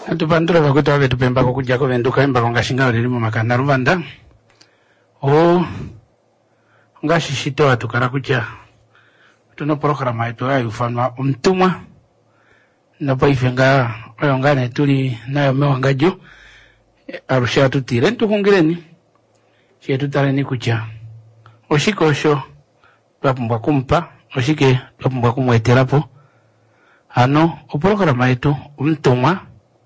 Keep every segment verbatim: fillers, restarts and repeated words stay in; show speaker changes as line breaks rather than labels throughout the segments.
Atupandura bakuto ave tupemba kukuja ko venduka emba kongashinga lili mu makanda rubanda. O ngashishito atukara kucha. Tuno programa ito ayo fanwa umtumwa. Napa ifenga oyongane tuli nayo mewangajo. Arusha tutire ntukungireni. Shie tutareni kucha. Oshiko osho twapumbwa kumpa, oshike twapumbwa kumweterapo. Ano o programa ito umtumwa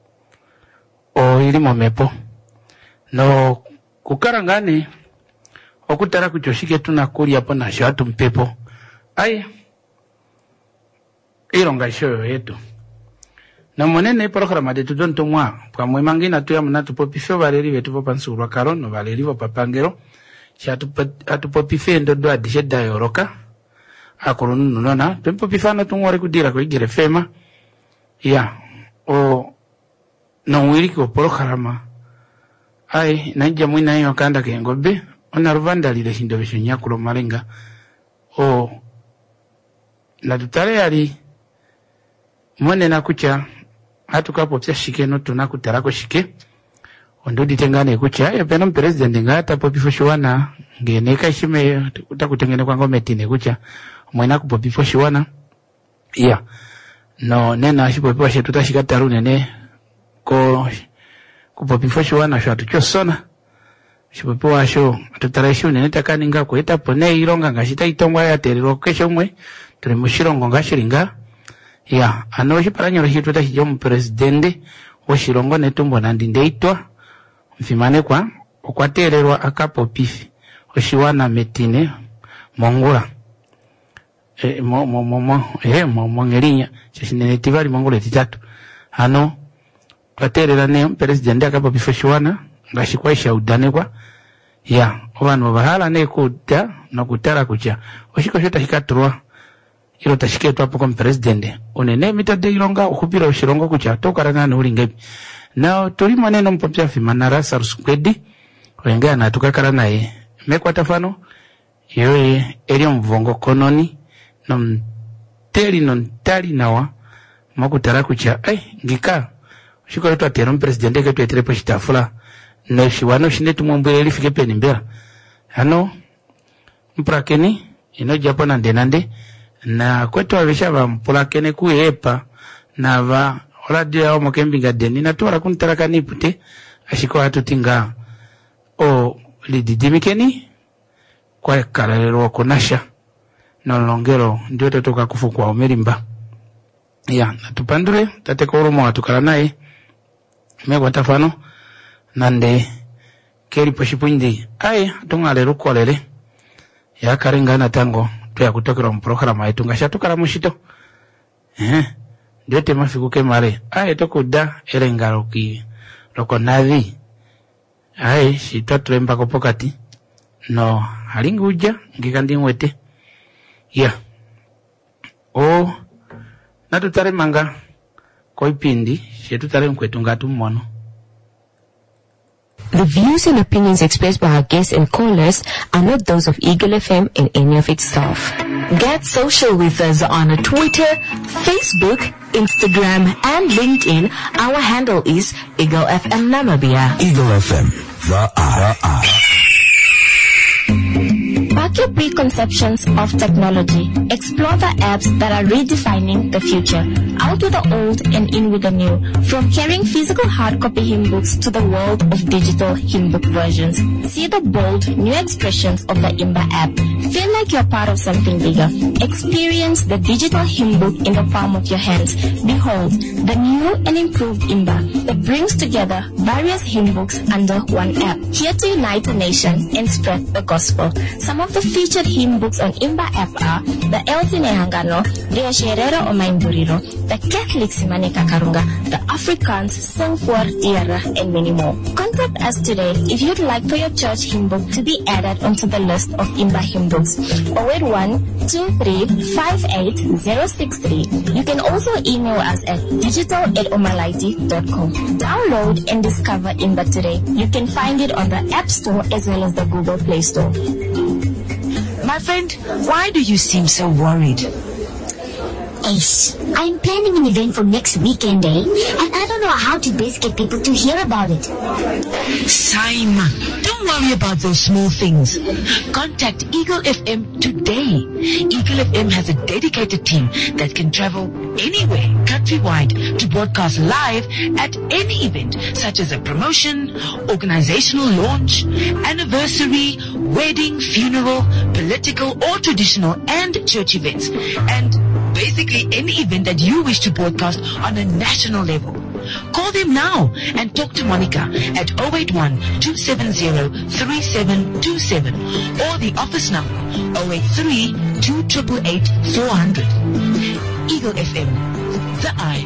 o ilimo mepo no kukarangani okutara kuchoshike tunakulia po na shatu mpepo ai ironga shoyo yetu na monene programa de tudonto mwa kwa mwemangina tu ya mnatu popifyo valeri vetu po pansurwa karo no valeri vo papangero shatu atu popife ndo do adishe dayoroka akurunu nona tempo pifana tungore kudira ko igere fema ya o no wiriko programa ai nanja mwina yo kanda ke ngobe ona rwanda lile shindo bishonya kulo malenga o la tutare yali mwene na kucha hatukapo pya shike no tunakutarako shike ondo ditengane kucha ya peno president ngata popifoshiwana ngeneka shime utakutengene kwa ngometine kucha mwena kupopifoshiwana ya no nena shipopiwa shetuta shikataru nene ko kupopifoshiwa na shatu chosona shipopiwa sho tutaresho nene takaninga kueta pone ironga ngashita itongwa ya terero kesho mwe tuli mushirongo ngashiringa ya ano shiparanyo shituta shijo mu presidente wo shirongo netumbo nandinde itwa mfimane kwa okwatererwa akapopifi oshiwana metine mongula eh mo mo mo eh mo mongerinya chishinene tivari mongole titatu ano paterera ne president akapa bifoshiwana ngashikwa shaudane kwa ya abantu bahala ne kuta no kutara kucha oshiko shota hikatrwa ilo tashiketwa hapo kwa president onene mitade ironga okupira oshirongo kucha tokarana ne ulingebi na tuli maneno mpopya fimana sarusukwedi wenga na tukakara naye mekwa tafano yoye eri mvongo kononi no teli no ntali nawa makutara kucha ai ngika shiko letu atero presidente ketu etere po shitafula no shiwano shinetu mwambele lifike peni mbera ano mprakeni ino japona ndenande na kwetu wavesha wa mpulakene kuepa na va radio ya omo kembinga deni na tuwara kuntaraka nipute ashiko hatu tinga o lididimikeni kwa karalero konasha no longero ndio totoka kufu kwa umerimba ya natupandure tateko urumo watukala nae megwa tafano nande keri poshipundi ai tungale rukolele ya karinga na tango tuya kutokera mu programa yetu ngashatukala mushito eh ndio tema fikuke mare ai tokuda erengaro ki roko navi ai shitatu mbako pokati no halinguja ngikandi nwete ya o natutare manga koipindi shetutare mkwetu ngatu mmono.
The views and opinions expressed by our guests and callers are not those of Eagle F M and any of its staff.
Get social with us on Twitter, Facebook, Instagram, and LinkedIn. Our handle is Eagle F M Namibia.
Eagle F M, the R R.
Back your preconceptions of technology. Explore the apps that are redefining the future. Out with the old and in with the new. From carrying physical hard copy hymn books to the world of digital hymn book versions. See the bold new expressions of the Imba app. Feel like you're part of something bigger. Experience the digital hymn book in the palm of your hands. Behold, the new and improved Imba that brings together various hymn books under one app. Here to unite the nation and spread the gospel. Some of the featured hymn books on Imba app are the Elfine Hangano, the Sherero Omainduriro, the Catholic Simane Kakarunga, the Afrikaans Sing for Tierra, and many more. Contact us today if you'd like for your church hymn book to be added onto the list of Imba hymn books. zero eight one, two three five eight zero six three. You can also email us at digital at omalaiti dot com. Download and discover Imba today. You can find it on the App Store as well as the Google Play Store.
My friend, why do you seem so worried?
Ish, I'm planning an event for next weekend, eh? And I don't know how to best get people to hear about it.
Simon, don't worry about those small things. Contact Eagle F M today. Eagle F M has a dedicated team that can travel anywhere, countrywide, to broadcast live at any event, such as a promotion, organizational launch, anniversary, wedding, funeral, political or traditional, and church events. And basically any event that you wish to broadcast on a national level. Call them now and talk to Monica at zero eight one, two seven zero, three seven two seven or the office number zero eight three, two eight eight, four hundred. Eagle F M, the eye.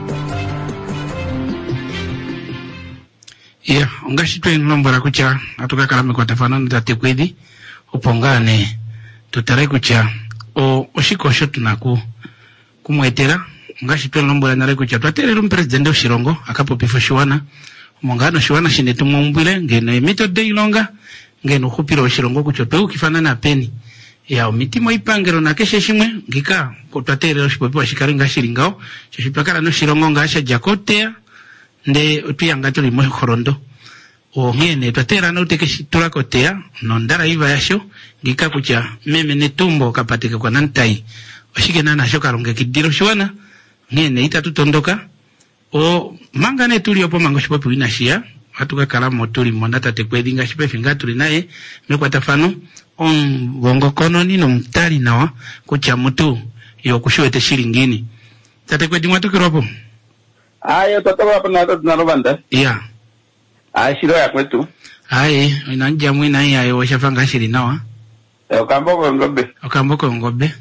Yeah, ungashitwe nombora kucha atuka kalame kwa tafano ntate kwedi upongane tutare kucha o oshiko shotu naku kumwetera ngashitwe nombora nare kucha twaterera umpresidente oshirongo akapo pifo shiwana mongano shiwana shinetu mumbwile ngeno emito de ilonga ngeno khupira oshirongo kucho pe ukifana na peni ya omitimo ipangero na keshe shimwe ngika kutwaterera oshipopi washikari ngashiringao shishipakara no shirongo ngasha jakotea nde tuyanga tuli mo khorondo o ngene twatera no tekeshitula kotea no ndara iva yasho ngika kucha meme netumbo kapatike kwa nantai oshike nana shoka ronge kidiro shwana ngene ita tutondoka o mangane tuli opo mango shipopi winashia atuka kala motuli monata tekwedinga shipefi ngatuli naye mekwata fano on bongo kononi no mtali nawa kucha mutu yo kushuete shiringini tate kwedi mwatukiropo.
Ayo toto apa nato narobanda?
Iya.
Ayo shiro ya kwetu.
Ayo, inanja mwina iya ayo washafanga shiri nawa.
E okamboko ngobe.
Okamboko ngobe.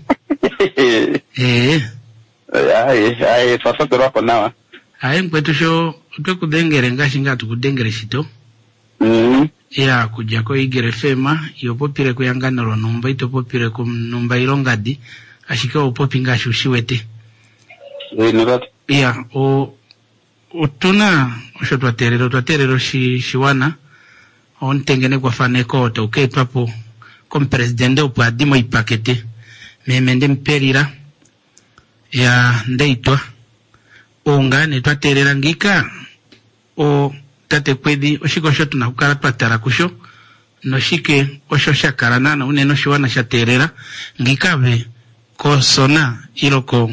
Eh.
Ayo, ayo faso toro apa nawa.
Ayo kwetu sho upe kudengere ngashi nga tukudengere shito.
Mhm.
Iya kujako igere fema yopo pire kuyanga noro numba itopo pire kumnumba ilongadi ashika upo pinga shushiwete.
Eh nurati.
Iya o utuna osho twaterero twaterero shi shiwana on tengene kwa faneko to ketwapo kom presidente opa dimo ipakete memende mperira ya ndeitwa ongane twaterera ngika o tate kwedi oshiko shotu na kukara twatara kusho no shike osho shakarana na uneno shiwana shaterera ngikabe kosona iloko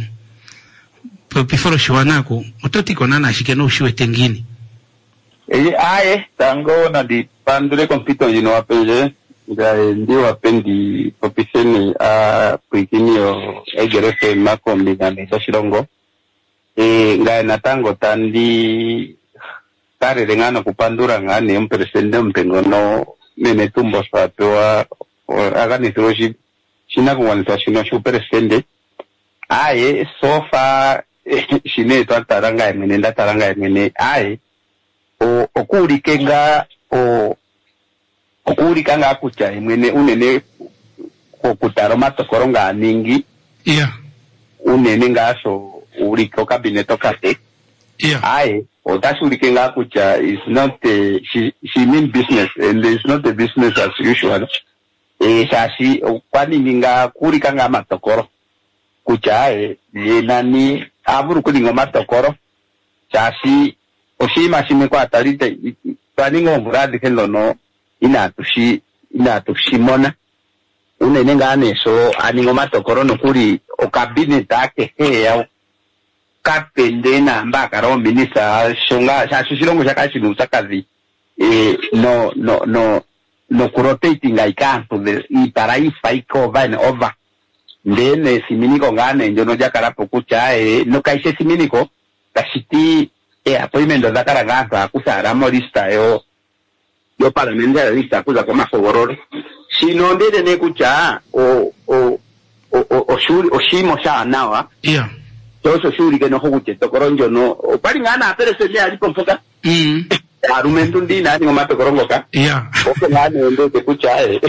piforo shiwanako utoti konana shikeno ushiwe tengini.
Eh aye tango na di pandure kompito yino apeje ga ndi wapendi popiseni a kuikinio egerefe mako mbigani shirongo e ga na tango tandi tare rengana kupandura ngane umpresende mpengono mene tumbo sapewa agani troji shina kuwanisa shino supersende aye sofa shine to taranga emene nda taranga emene ai o okuri kenga o okuri kanga kucha emene unene kokutaro matokoronga ningi
yeah
unene ngaso uri ko kabineto kate
yeah
ai o tashuri kenga kucha is not a, she she mean business and it's not a business as usual e shashi kwani ninga kuri kanga matokoro kucha e nani aburu kulingo matokoro chashi oshima shime kwa tarite taningo muradi kendo no ina tushi ina tushimona unene ngane so aningo matokoro no kuri o cabinet ake he ya kapende na mbaka ro minisa shonga chashi shirongo shakashi nusakazi eh no no no no kurotating aikanto de ipara ifaiko van over ndene siminiko ngane njono jakara pokucha e no kaise siminiko kashiti e appointment da kara ngata kusara molista yo yo parlamentaria lista kuza kwa mafororo sino ndene ne kucha o o o o shuri o shimo sha nawa
yeah
so shuri ke no hukuche tokoronjo no o pari ngana apere se ya lipo mfoka
mm
arumentu ndina ni ngoma tokorongoka
yeah
o ngane ndo te kucha e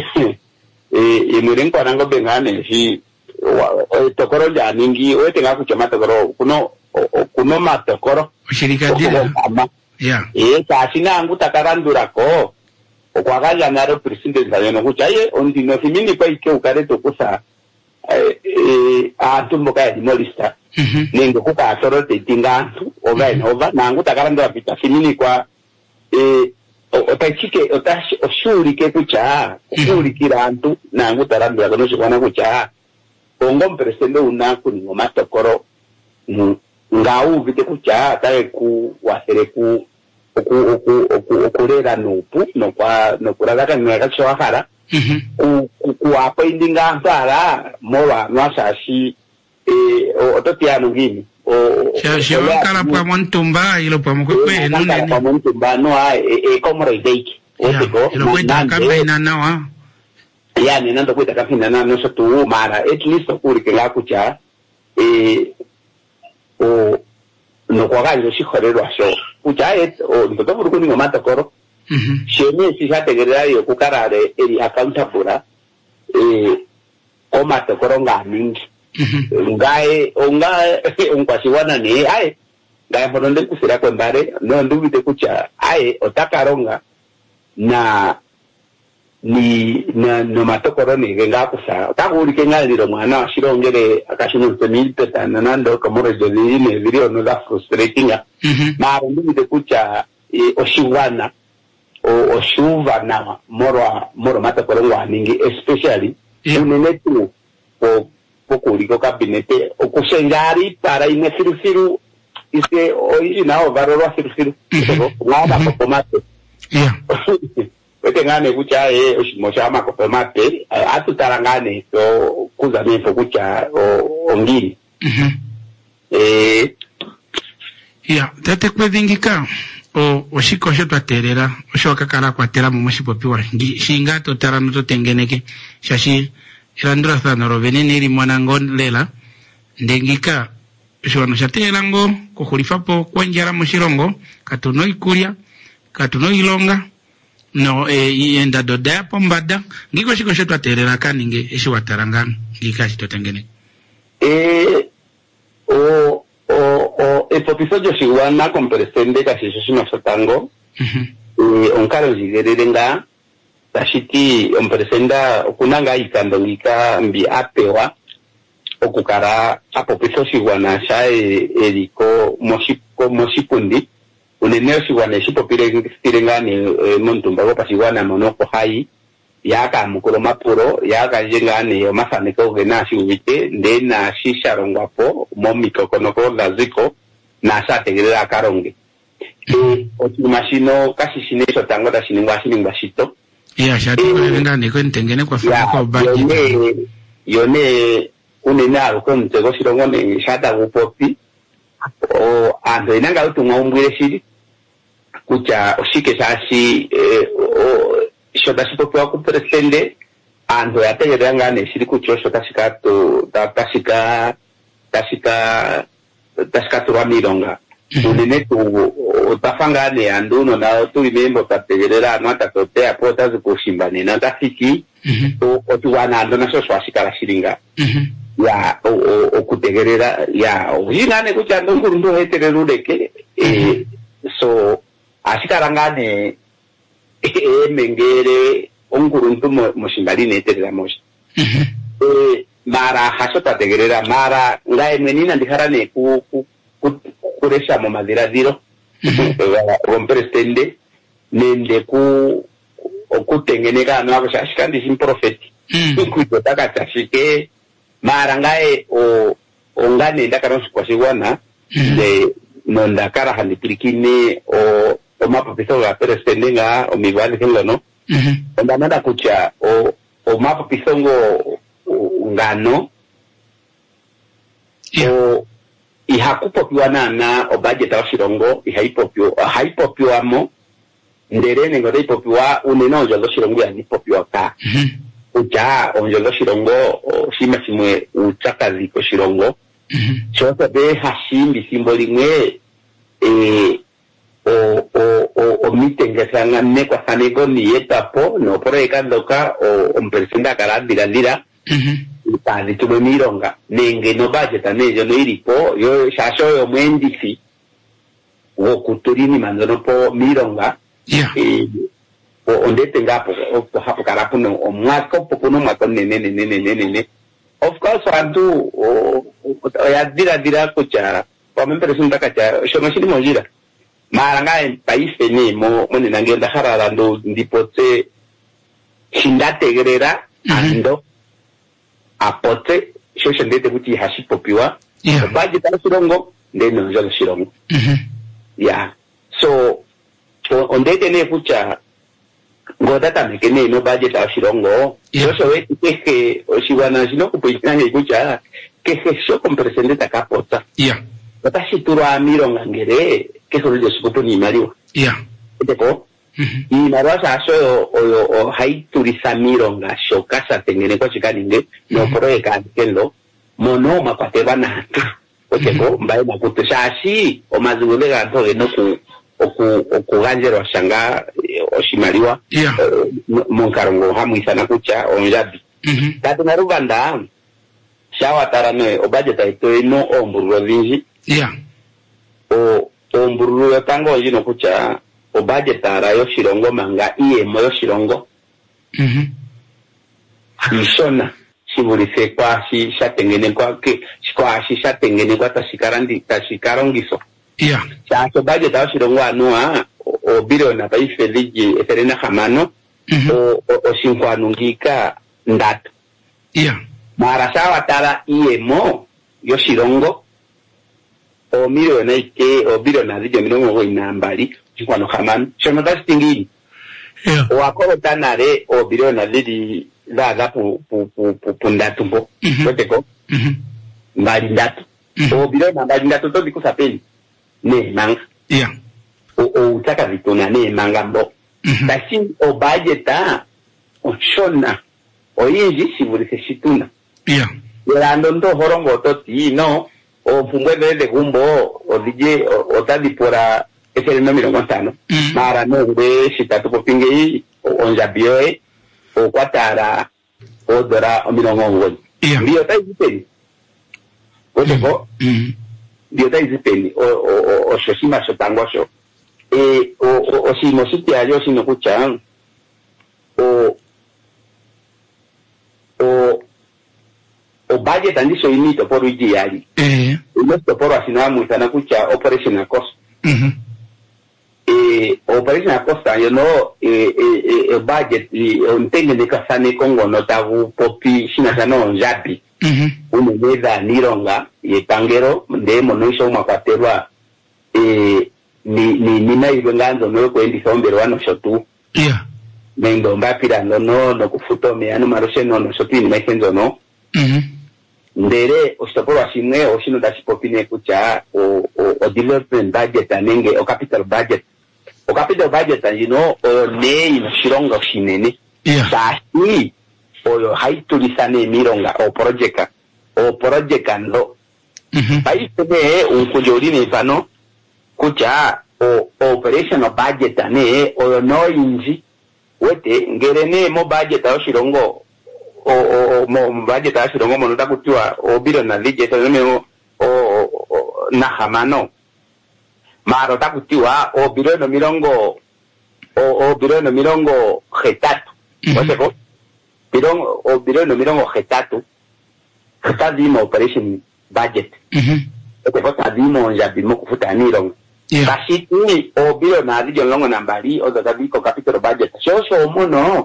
e murenko nango bengane hi o tokoro ja ningi o tenga ku chama tokoro kuno kuno matokoro
ushirika dile yeah
e tasina angu takarandura ko o kwagaja ngaro president zayo ku chaye ondi no simini pa ike ukare to kusa eh a tumbo ka di molista
Mhm.
Nenge kuka toro te tingantu over and over nangu takarando apita finini kwa eh otachike otashi oshuri ke kucha oshuri kirantu nangu tarando yakono shikwana kucha ongo mpresende unaku ni ngomatokoro ngau vite kucha tae ku wasere ku oku oku oku okurera nupu no kwa no kuragaka ngaka chwakara
Mhm.
ku ku apa indinga ntara mowa nwasashi eh ototiano ngini o
Sha wakala pa montumba ilo pa mokwe no
nene pa montumba no a e como reideki
otiko ilo kwita kamba inana wa
yani nando kwita kafina na no sotu mara at least okuri ke ngakucha eh o no kwagayo shihorero asho kucha et o ndoto buru ni ngomata koro
mhm
sheme si hategerera yo kukarare eri accountable eh komata koro ngamingi ngae onga onkwasiwana ne ai ngae bononde kusira kwembare no ndubite kucha ai otakaronga na ni na no matokoro ni genga kusa takuri kengaliro mwana ashirongere akashino semite tana nando kamore joli ne video no da frustrating ma ndubite kucha oshiwana o oshuvana moro moro matokoro ngwaningi especially unene tu o poco rico gabinete o kusengari para ine firu ise original varoro firu nada popomate
yeah
wetengane kucha e oshimoshama popomate atutarangane so kuzamefo kucha ongini
mhm
eh
yeah tate kwedingika o oshiko sho twaterera oshoka kala kwatera mu mushipopiwa shinga to tarano to tengeneke shashi irandura sana rovenene iri mwanangon lela ndengika shwano shatelango ko khurifapo kwanjara mushirongo katuno ikuria katuno ilonga no e yenda doda pombada ngiko shiko sho twaterera kaninge eshiwatarangana ngika shitotengene
eh o o o episodio shiwana kompresende kashisho sotango
mhm
eh onkaro jigererenga tashiti ompresenda okunanga ikandongika mbi apewa okukara apopiso shiwana shae eriko moshiko moshipundi uneneo shiwana shipopire stirengani e, montumba go pasiwana monoko hai yaka mukuro mapuro yaka jengani omasaneko gena shiwite ndena shisharongwapo momiko konoko laziko na sategerera karonge e otimashino kasishine sotango tashiningwa shiningwa shito
yeah shati kulenga ne kwentengene kwa fika kwa baji
yone yone unenalo ko mtego shirongo ne shata upopi o ando inanga utumwa umbwire shiri kucha oshike sashi eh, o shoda shipopi wa kupresende ando yategerera ngane shiri kucho shoda shikato tasika tasika tasika tuwa mironga unene tu utafangane anduno na tu imembo tategerera anata totea pota zikushimba na tafiki to otuwana andona so swashikala shiringa ya o kutegerera ya ojinane kuchando ngurundo hetererudeke eh so ashikarangane e mengere onguruntu moshingali neterera moshi eh mara hasho tategerera mara ngae menina ndiharane ku kuresha mu madhiradhiro romperestende nende ku okutengeneka no akashashika ndi simprofeti kutotaka tashike mara ngae o ongane ndakano kwasiwana de nonda kara handiklikine o o mapopisa ga perestende nga o mibali kengono onda nada kucha o o mapopisa ngo ngano o ihakupopiwa nana o budget wa shirongo ihaipopiwa haipopiwa mo nderene ngode ipopiwa unenojo lo shirongo ya ipopiwa ka uja onjo lo shirongo shima simwe uchakazi ko shirongo chote be hashimbi simbolimwe e o o o o mitengesanga ne kwa sanego ni etapo no poreka ndoka o ompersenda kala dirandira pali tume mironga nenge no budget anejo no iripo yo shasho yo mwendisi wo kuturini mandono po mironga
yeah
eh o ondete ngapo o hapo karapo no o mwako popo no mato nene nene nene nene of course antu ya dira dira kucha kwa mpere sunta kacha shono shini mojira maranga paise ni mo mo nangenda harara ndo ndipote shindategerera ando apote shosho ndete kuti hashipopiwa budget ya shirongo ndeno njo shirongo yeah so ondete ne kucha ngodata mekene no budget ya shirongo shosho wetu keke oshiwana jino kupoitina kucha keke shoko mpresende takapota
yeah
watashi turwa mironga ngere keke ulio sikupu ni imariwa
yeah
ndeko i marasa aso o o haiturisa mironga shokasa tengene kwa chikaninge no proeka kendo mono mapateba na oteko mbaye makuteshashi o mazulega ntoge no ku oku okuganjero shanga oshimaliwa monkarongo hamuisana kucha onjabi tatu na ruganda shawa tarane o budget aito ino omburu vinji
yeah
o omburu yatango yino kucha o budget arayo shirongo manga iye moyo shirongo
mhm
ishona shibulise kwa shi shatengene kwa ke kwa shi shatengene kwa tashikarandi tashikarongiso
yeah
chacho budget arayo shirongo anua o biliona paife ligi eterena hamano o o cinco anungika ndatu
yeah
mara sawa tara iye mo yo shirongo o miliona ike o biliona zijo milongo go inambali kwano hamano shono tastingiri
yeah
o akoro tanare o biliona lidi za za pu pu pu pu pundatu mbo weteko
mhm
mbali ndatu o biliona mbali ndatu to bikusapeni ne manga
yeah
o o utaka vitona ne manga mbo tashi o budgeta o shona o yinji sibulise shituna
yeah
yerando ndo horongo toti no o pumbwe de gumbo o dije o tadipora ese no miro contano mara no de shitatu popinge onja bioe o kwatara o dora o miro ngongo bio tai zipeni o teko bio tai zipeni o o o shoshima shotangosho e o o simo siti alio sino kucha o o o budget andisho inito por uji yali
eh
imesto por asinamu itana kucha operational cost
mhm
eh operational cost you know eh eh budget ontenge de kasane kongo notavu popi shina sana njapi
mhm
uneweza nironga yetangero ndemo noisho makwaterwa eh ni ni ni nayo ngando no kwendi sombero wano shotu
yeah
mendo mbapira no no no kufuto me anu maroshe no no shotu ni mekenzo no
mhm
ndere ostoporo asimwe oshino dashipopine kucha o o, o development budget anenge o capital budget o capital budget you know o ne ino shironga shinene
yeah
sahi o yo haitulisane mironga o project o project ndo
mhm
paise ne unkujorine pano kucha o operational budget ane o no inji wete ngerene mo budget o shirongo o o mo budget a shirongo mo nda kutiwa o biro na lije to neme o na hamano maro ta kutiwa o biro no mirongo o o biro no mirongo getatu wate ko biro o biro no mirongo getatu getadi mo operation budget
mhm
ete ko tadimo ya bimo kufuta mirongo
yeah
bashiti o biro na lije longo nambari o da biko capital budget so so mono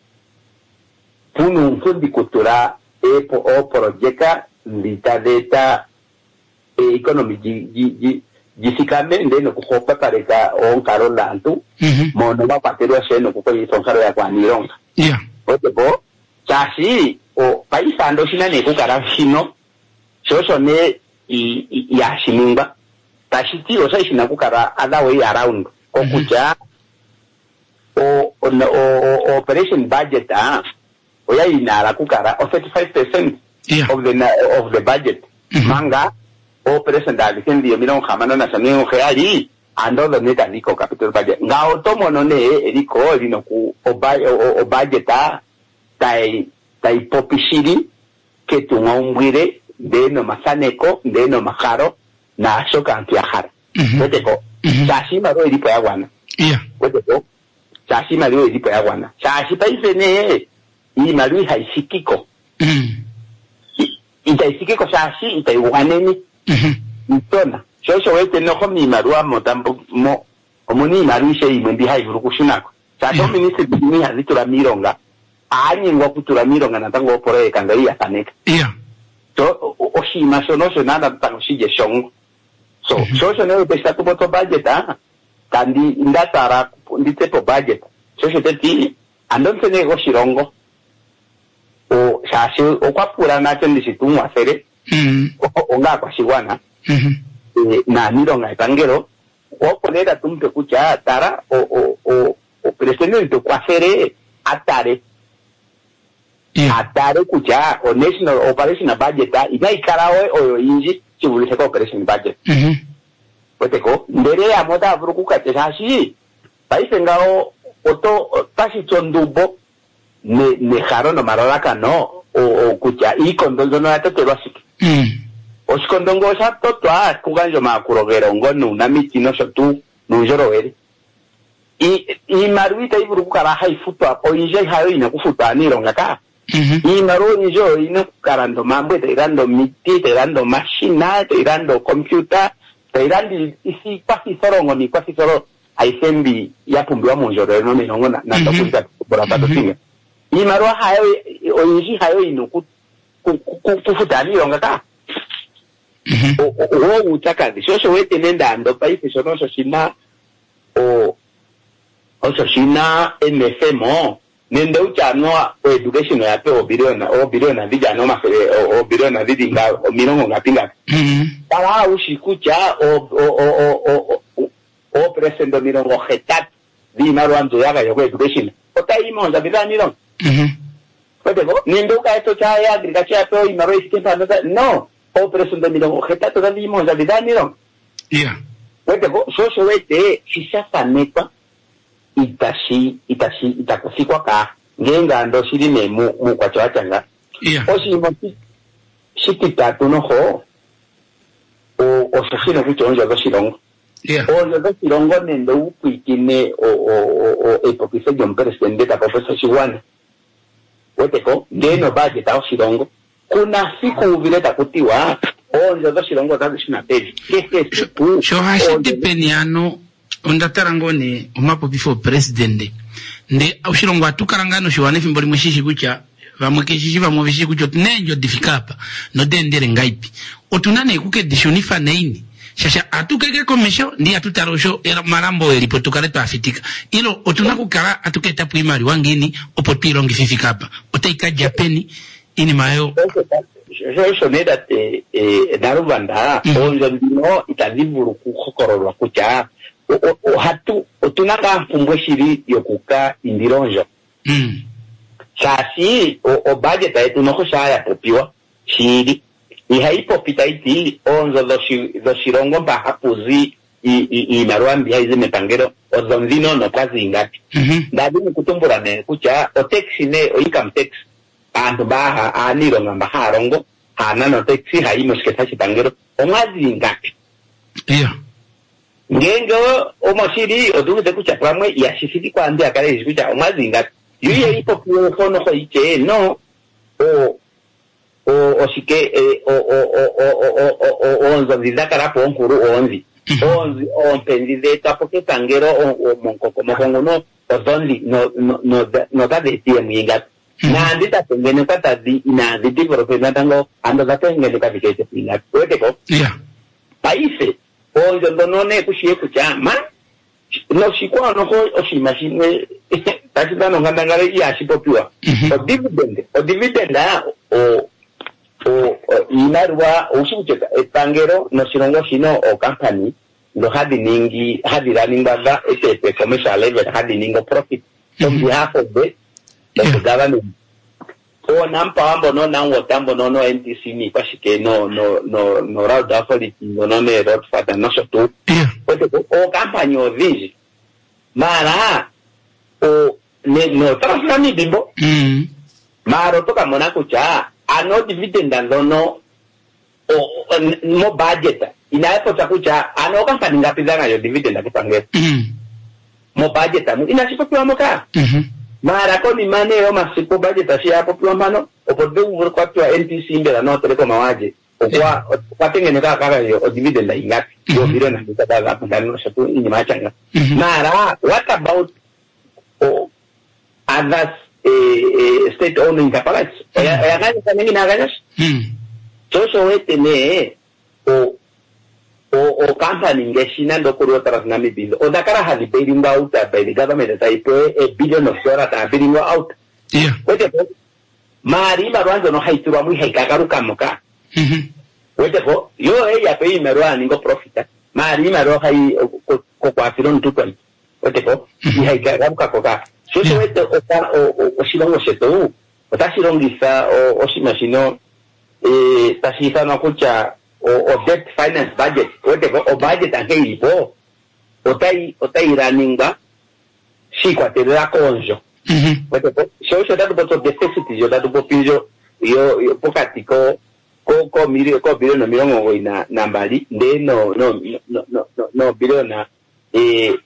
punu mfundi kutura epo o projeka ndita data e economy ji ji jisikame ndeno kukopa pareka on karolantu
mhm
mono ba patero sheno kuko yitonkaro ya kwa nironga
yeah
otebo chashi o paisa ndo shina ne kukara shino shosho ne i ya shiminga tashiti o sai shina kukara other way around okucha o o operation budget ah oya inara kukara o thirty-five percent
yeah
of the of the budget mm-hmm. manga operation da dikendi yo milon khamana na sanu khayali ando the net aliko capital budget nga otomo no ne eliko lino ku o budget ta tai tai popishiri ke tungomwire deno masaneko deno makaro na shoka antiahara weteko sashi maro ilipo ya wana
yeah
weteko sashi maro ilipo ya wana sashi paise ne i malui haisikiko
mm
itaisiki ko shashi itaiwaneni
Mhm.
ntona shosho wete no komi marua motambo mo omuni marushe imwendi haivuru kushunako sato
Yeah.
ministry bini hazitura mironga anyi ngwa kutura mironga natango opore kangai ataneka
Yeah.
so oshima shono shonana tango shije shongo so
Mhm.
shosho ne pesa tupoto budget ah kandi ndatara nditepo budget shosho teti andonse ne go shirongo o shashi okwapura nacho ndisitumwa sere
Mhm.
onga kwa shigwana
Mhm.
eh, na mironga ipangero oponera tumpe kucha tara o o o o presidente kwa sere atare
Yeah.
atare kucha o national operational budget ina ikarawe oyo inji chibulise ko operation budget
Mhm.
weteko ndere ya moda avuru kachesashi paise ngao oto tashi chondubo ne ne jaro no mararaka no o, o kucha ikondo no yatetelwa siki
Mhm.
osikondongo sato twa kuganjo makurogera ngono una mitino sotu nujoroweri i i maruita iburu kukara haifutu apo inje hayo ina kufuta niro ngaka
Mhm.
i maru injo ina kukarando mambo teirando miti teirando machina teirando computer teirandi isi pasi sorongo ni pasi soro aisembi yapumbiwa munjoro no minongo na na
Mhm.
tokuita bora pato
Mhm.
singa i maru hayo inji hayo ino ku kufuta niro ngaka
Mhm.
o utakazi shosho wete nenda ando paisi shonosho shina o oso shina M F M o nenda uchano o education ya pe o biliona o biliona vijana ma o o biliona vidinga o milongo ngapinga
Mhm.
para ushikucha o o o o o o presendo milongo hetat di marwanzo yaga yo education o taimo za bidana milongo
Mhm.
Weteko nenda uka esto cha ya agriculture pe o imaro iskenta no o presendo milongo hetat da limo za bidana milongo
Yeah.
weteko shosho wete shishafanekwa itashi itashi itakufikwa ka ngenga ndo shiri ne mu mu kwa chawachanga
Yeah.
oshimo shititatu noho o osashino kuchonjo do shirongo
Yeah.
o do shirongo nendo ukwikine o o o epokise jom presidente ta professor Shiwana weteko ngeno budget ta shirongo kuna siku vile takutiwa onjo do shirongo ta shina page keke siku
Sho hashiti peniano ondatara ngone umapo before president nde aushirongo atukarangano shiwane fimboli mwishishi kucha vamwe keshishi vamwe vishishi kucha nenjo difikapa no dendere ngaipi otunane kuke dishunifa neini shasha atukeke komesho ndi atutarosho era marambo elipo tukaleto afitika ilo otunakukara atuketa primary wangini opotirongi fifikapa otaika japeni ini mayo
Jojo neda te eh narubanda onjo ndino itazivuru kukororwa kucha o hatu otunaka mfumbwe shiri yokuka indironjo
mm.
Sasi o, o budget yetu noko shaya popiwa shiri ihaipo pitaiti onzo do shi do shirongo mpa hapuzi i i, i marwambi haize mepangero ozonzino no kazi ingati
Mhm.
ndadi kutumbura ne kucha o taxi ne o income tax antu baha aniro ngamba harongo hana no taxi haimo sketa chitangero omwazi ingati
Yeah.
ngengo omashiri odude kucha pamwe yashifiki kwa andi akale kucha omwazi ingati yuye ipo kuono ko ike no o o oshike o o o o o onzo ndakara po nkuru onzi onzi ompendi de tapoke tangero o monkoko mokongo no ozondi no no no no ta de tie mwinga na ndita tengene kata di na di development tango ando za tengene ka vikete pinga wete ko
Yeah.
paise onzo ndonone kushie kuchama no shikwa no ko oshimashine tati dano ngandangare ya shipopiwa o dividend o dividend o o inarwa ushikucheka etangero no shirongo shino o company no hadi ningi hadi running baga ete commercial level hadi ningo profit on behalf of the, the
Yeah.
government o nampa ambo no nango tambo no no N T C ni kwashike no no no no road authority no no ne road fata no shoto
Yeah.
o company o visi mara o ne no transani bimbo
Mm.
maro toka mona kucha ano dividend ndono o mo budget inaepo chakucha ano company ngapi zana yo dividend akipangeza
Mm.
mo budget mu inasipo kwa moka
Mhm.
mara ko ni mane yo masipo budget ashi hapo kwa mano opo de uber kwa tua N T C mbela no tele koma waje okwa kwa tengene ka kaka yo o dividend la ingati yo biro na ndada la ndani no shatu inyi machanga mara what about oh, others eh, eh, state owned enterprises ya ya gani kana ngina ganas so so etene o o o company ngeshina ndokuru taras nami bill o dakara hali paying out by the government that I pay a billion of dollars that billing out
yeah
wete mari marwanzo no haiturwa mu haikagaruka muka mhm wete ko yo ella pay marwa ningo profita mari marwa hai ko kwa filon tutwa wete ko ni haikagaruka koka so so wete o o o shilongo sheto o tashilongisa o o shimashino eh tashisa no kucha o, o debt finance budget wete ko o budget ake ipo o tai o tai raninga si kwa tela konjo mhm wete ko so so datu boto deficit yo datu popinjo yo yo pokati ko ko ko miri ko bilo no mirongo ngo ina nambali nde no no no no no bilo na eh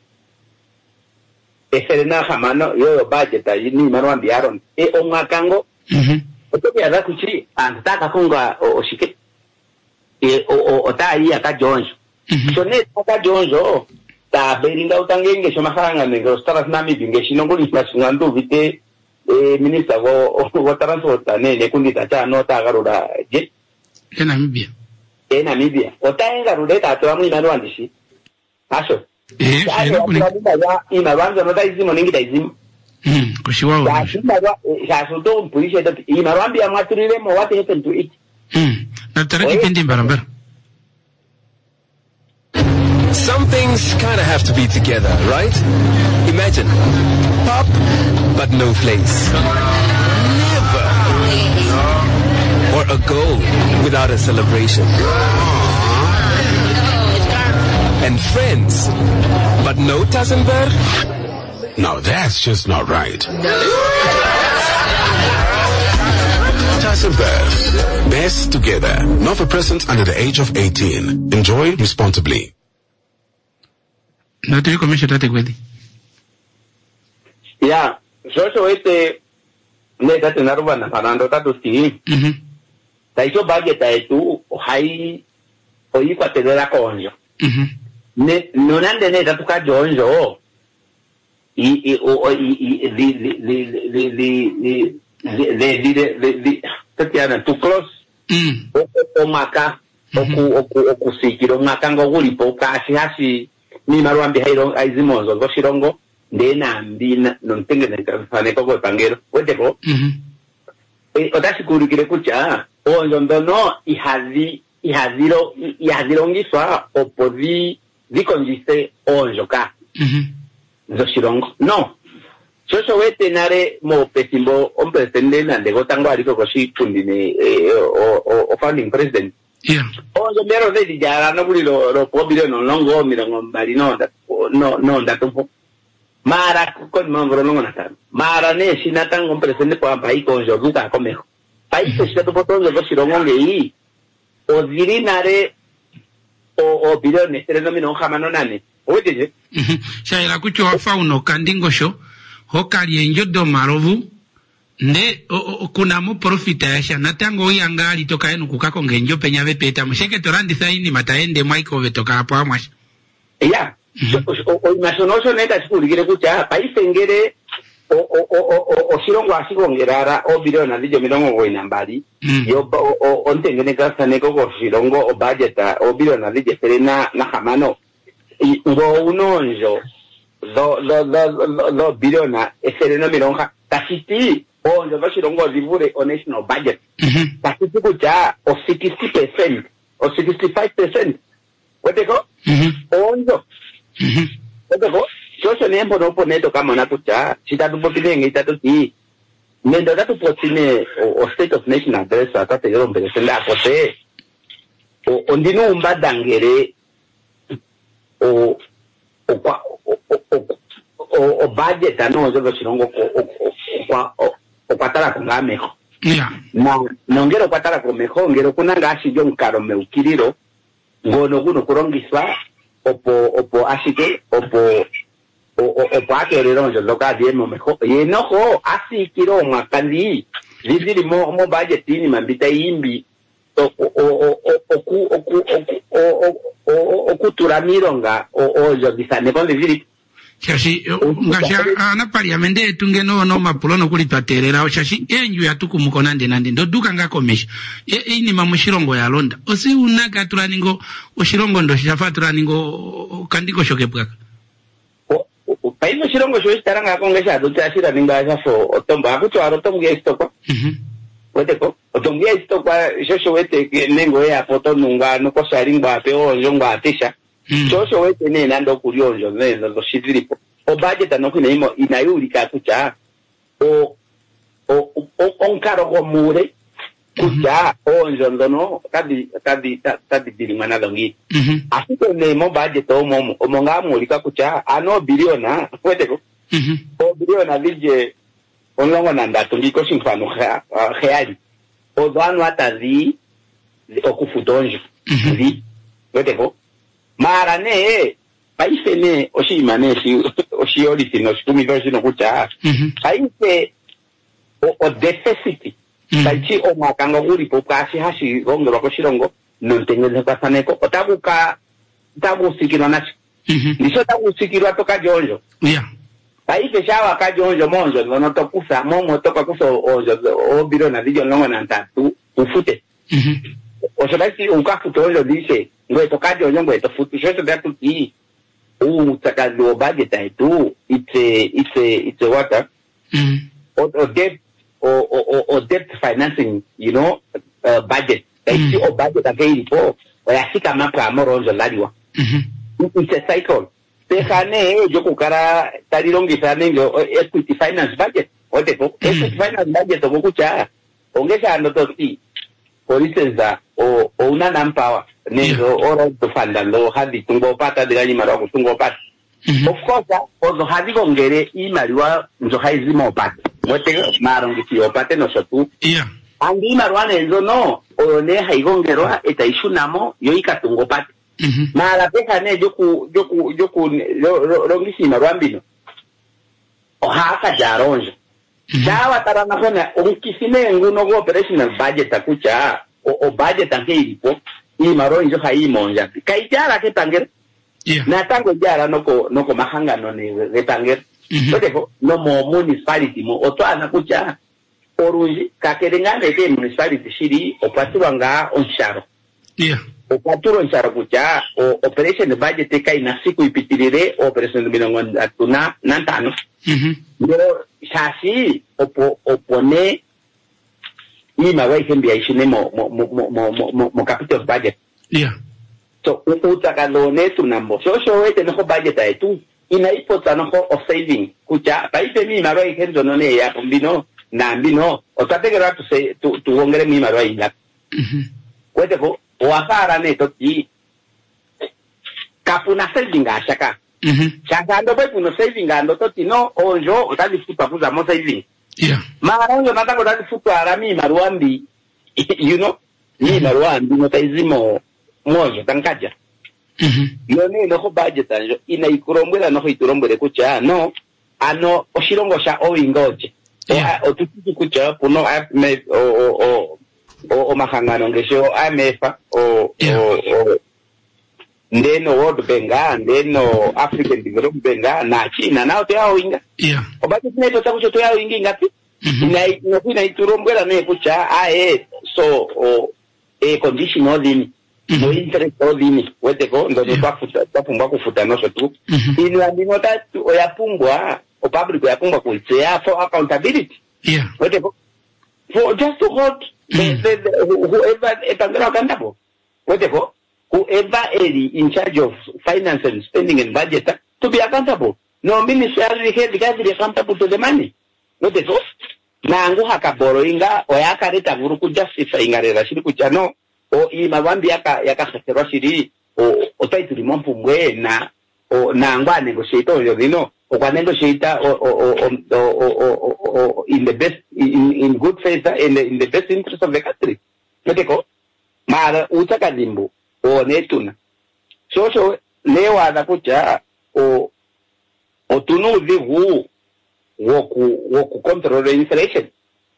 eserena hamano yo budget ayi ni marwa biaron e o makango mhm oto ya da kuchi antaka konga o shike e o o tai aka jonjo so ne aka jonjo ta beringa utangenge shomahanga nego staras nami binge shinongoli masungandu vite e minister go go transport ne ne kundita cha no ta garura je
e Namibia
e Namibia otaenga ruleta to amu inano andishi aso
eh eno kuni
ina banza no daizi moningi daizi
mm kushiwa wa
ya so do puisha da ina rambia maturile mo what happened to it
mm na taraki kendi barabara.
Some things kind of have to be together, right? Imagine, pop, but no place. Never. Or a goal without a celebration. And friends, but no Tassenberg?
Now that's just not right. Tassenberg, best together. Not for persons under the age of eighteen. Enjoy responsibly.
No te comenzó tate kweli.
Ya, so so este ne tate naruba na Fernando tatu sti. Mhm. Taiso budget etu hai oi kwa tedera konjo. Mhm. Ne no nande ne tatu ka jonjo. I i o i di di di di di di di di di tatiana too close. Mm. O maka oku oku oku sikiro maka ngoguli po kasi hasi ni marwambi hairo aizimonzo go shirongo ndena mbina no ntengene kafane ko pangero weteko mhm e otasikuru kire kucha o ndondo no ihazi ihaziro ihaziro ngiswa opodi dikonjiste onjoka mhm zo shirongo no soso wete nare mo pesimbo on pretende na ndego tango aliko ko shi kundine o o founding president. Yeah. Oh, yo mero de ya no buli lo lo pobile no longo mira ngo mari no no no ndatumpo. Mara con mongro no nata. Mara ne sinatan con presente po pai con yo duka comejo. Pai se sta to to go sirongo ngei. O dirinare o o video ne tere no mi no jamano nane. Oje je.
Shaira kucho afa uno kandingo sho. Hokali enjodo marovu. Ne o, o kuna mo profita yasha natango yangali toka enu kukako ngenjo penya vepeta msheke torandi saini mataende maiko vetoka hapo amwash
ya o o masonoso neta sikuri kire kucha paisengere o o o o shirongo asiko ngerara o video na video midongo go inambali yo o o ntengene gasa neko go shirongo o budget o video na video serena na hamano ngo unonjo do do do do video na serena midonga tasiti o ndo bashirongo livure o national budget. Mhm. Tasiti kucha o sixty percent o sixty-five percent. Weteko? Mhm. O ndo. Mhm. Weteko? Sio nembo no poneto kama na kucha sitatu popine ngitatu ti. Nendo datu potine o state of national address akate yombe senda kote. O ondino umbadangere o o kwa o o o budget ano ndo bashirongo ko kwa opatara konga mejo. Yeah. Na nongero patara ko mejo ngero kunanga ashijo nkaro meukiriro ngono guno kurongiswa opo opo ashike opo o o opo akerero njo loka diemo mejo ye nojo asikiro makandi Vizili mo mo budget ini mambita imbi o o o oku oku oku oku turamironga o o jo bisane bon vizili.
Shashi ngasha ana parliamente tungeno no mapulo no kuli twaterera shashi enju yatukumuko nande nande ndo duka ngakomesha e ini mamushirongo ya londa osi unaka turaningo oshirongo ndo shafaturaningo kandiko shokepwaka
o paino shirongo sho staranga kongesha dutashira ninga shafo otombo akuto arotomge istokwa mhm weteko otomge istokwa shosho wete nengo ya foto nunga no kosaringwa pe onjo ngwatisha shosho wete ne nando kurionjo nezo lo shizilipo o budget anokwina imo inayulika kucha o o onkaro go mure kucha onjo ndono kadi kadi kadi dilimana longi mhm asiko ne mo budget o mo o monga mulika kucha ano biliona weteko mhm o biliona lije onlongo nanda tungiko simfano reali o doano atazi okufutonjo vi weteko mara ne paise ne oshimane shi oshioli sino shikumido shino kucha paise o, o deficit paichi o makanga guri pokashi hashi gongo lako shirongo nontengeze kwa saneko otabuka tabu sikiro nashi niso tabu sikiro atoka jonjo
yeah
paise shawa ka jonjo monjo no tokusa momo toka kuso onjo o biro na video longo na ntatu ufute mhm o sabaisi ukafuto onjo dice ngwe tokaje onyongwe to futu shoto datu ki u takalo budget aitu it's a it's a it's a water mm or, or debt or, or or debt financing you know uh, budget mm. o budget again po o yashika mapa amoronzo ladiwa mhm it's a cycle tekane joko kara tarilongisa nengo equity finance budget ote po equity finance budget obukucha ongeza ndo toki for instance o o una nampower nezo ora to fanda lo hadi tungo pata de gani mara ko tungo pata of course ozo hadi gongere imaliwa nzo haizima opata mote maro ngiti opata no sotu
yeah
andi marwa nezo no o ne haigongero eta ishunamo yo ikatungo pata mhm mara pesa ne joku joku joku rongisi marwambino o haka jaronjo dawa tarana kona ukisime nguno go operational budget akucha o, o budget ake ilipo i maro injo hai monja kaijara ke tanger
yeah
na tango jara noko noko mahanga no ne re tanger oteko no mo municipality mo otwana kucha oruji kakerengane ke municipality shiri opatwanga onsharo
yeah
opaturo onsharo kucha o operation budget kai na siku ipitirire operation bilongo atuna nantano mhm yo shashi opo opone ima wa ikembi ya ishine mo mo mo mo mo mo capital budget
yeah
so utaka lone tunambo so so wete no budget aitu ina ipota no of saving kucha paipe mi maro ikenzo no ne ya mbino na mbino otategera tu se tu tu ongere mi maro ina mhm wete ko wakara ne to ti kapuna saving ashaka mhm changa ndo pe puno saving ando to ti no onjo otadi futa kuza mo saving
yeah
mara onjo nataka otadi futa arami maruambi you know ni maruambi no taizimo moyo tankaja mhm yone no ko budget anjo ina ikurombera no iturombere kucha no ano oshirongo sha owingoje yeah otuti kucha puno me o o o o mahangano ngesho amefa o o ndeno World Bank ndeno African Development Bank na China nao te hao inga
yeah
obati neto takucho to hao ingi ngapi ina ina kuna iturombera ne kucha ae so o e conditional limit no interest o limit wete ko ndo ndo tafuta tapumba kufuta no so tu ina ndino tatu oyapungwa o public oyapungwa kuitsea for accountability
yeah
wete ko for just to hold the, the, the whoever etangera accountable wete ko whoever is in charge of finance and spending and budget uh, to be accountable. No ministry head guys be accountable to the money. No te so. Na angu hakaboro inga o yakareta guru ku justify ingarera shiri kuchano o imabambi yaka yakaherwa shiri o otaitu limompu mwe na o na ngwa negotiate yo dino o kwa negotiate o o o o o in the best in, in good faith in the, in the best interest of the country. No te ko. Mara utaka limbo o netuna so so lewa da kucha o o tunu digu woku woku control inflation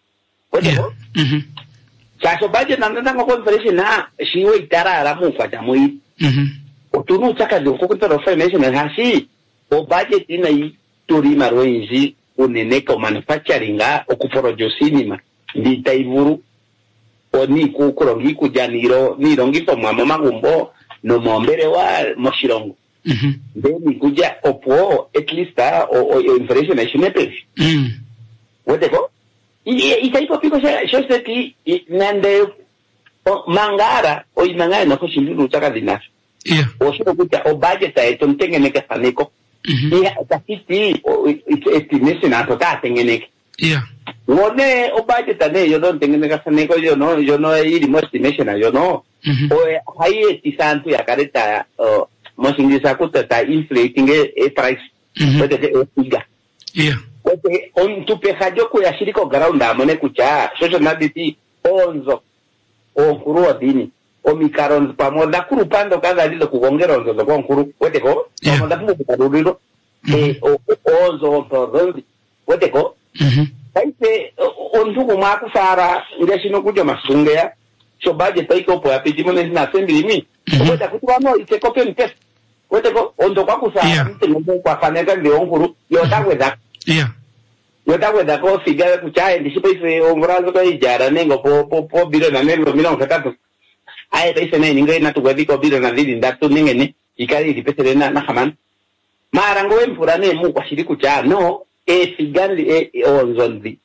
Weteko?
Mhm.
Sasa budget na nanga conference na shiwe itara la mufa ta mui.
Mhm.
Otunu taka de ko ko information na hasi. O budget ina i turi marwenzi uneneka manufacturing o kuproduce nima. Ndi taivuru oni ku kurongi kujaniro ni rongi to mama magumbo no mombere wa moshirongo.
Mhm.
Then kuja opo at least o o information na shinepe.
Mhm.
Weteko? I itaipo piko shose ti nande mangara o imangara no ko shindu utaka dinacho.
Yeah.
O shino kuta o budget eto mtengeneke faneko.
Mhm.
Ya takiti o estimation ato ta tengeneke.
Yeah.
Wone o budget ane yo no tengeneke faneko yo no yo no iri mo estimation yo no.
Mhm.
O hai tisantu ya kareta o mo singisa kuta ta inflating e price.
Mhm.
Weteke o figa.
Yeah.
Ote on tupeja joko ya shiriko grounda mone kucha soso nabiti onzo o kuru odini o mikaron pamoda kuru pando kaza lizo kugongera onzo kwa kuru wete ko pamoda pu kutaruriro e o onzo onzo wete ko
Mhm.
kaise ondugo makufara ngashino kuja masungea so budget taiko po apiti mone na assembly mi wete kutuwa no ite ko pen test wete ko ondo kwa kusara mtengo kwa faneka ndio onkuru yo tagweza.
Yeah.
Yo ta kwenda ko figa kuchae ndishipa ife ongorazo ko ijara nengo po po po biro na nengo mino katatu. Ai ta ife nengo na tugadi ko biro na didi ndatu ningene ikari dipesere na na haman. Mara ngo empura ne mu kwa shiri kucha no e figandi e onzondi.